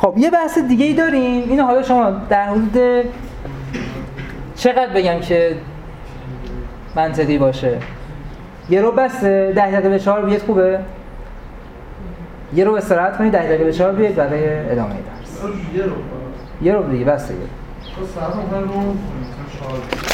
خب یه بحث دیگه ای داریم، اینو حالا شما در حدود چقدر بگم که منطقی باشه؟ یه رو بس 10 دقیقه به 4 بیت خوبه؟ یه رو استراحت کنید 10 دقیقه به 4 بیت برای ادامه درس. یه رو یه رو دیگه بس دیگه. تو ساعت اون رو کنیم مثلا 4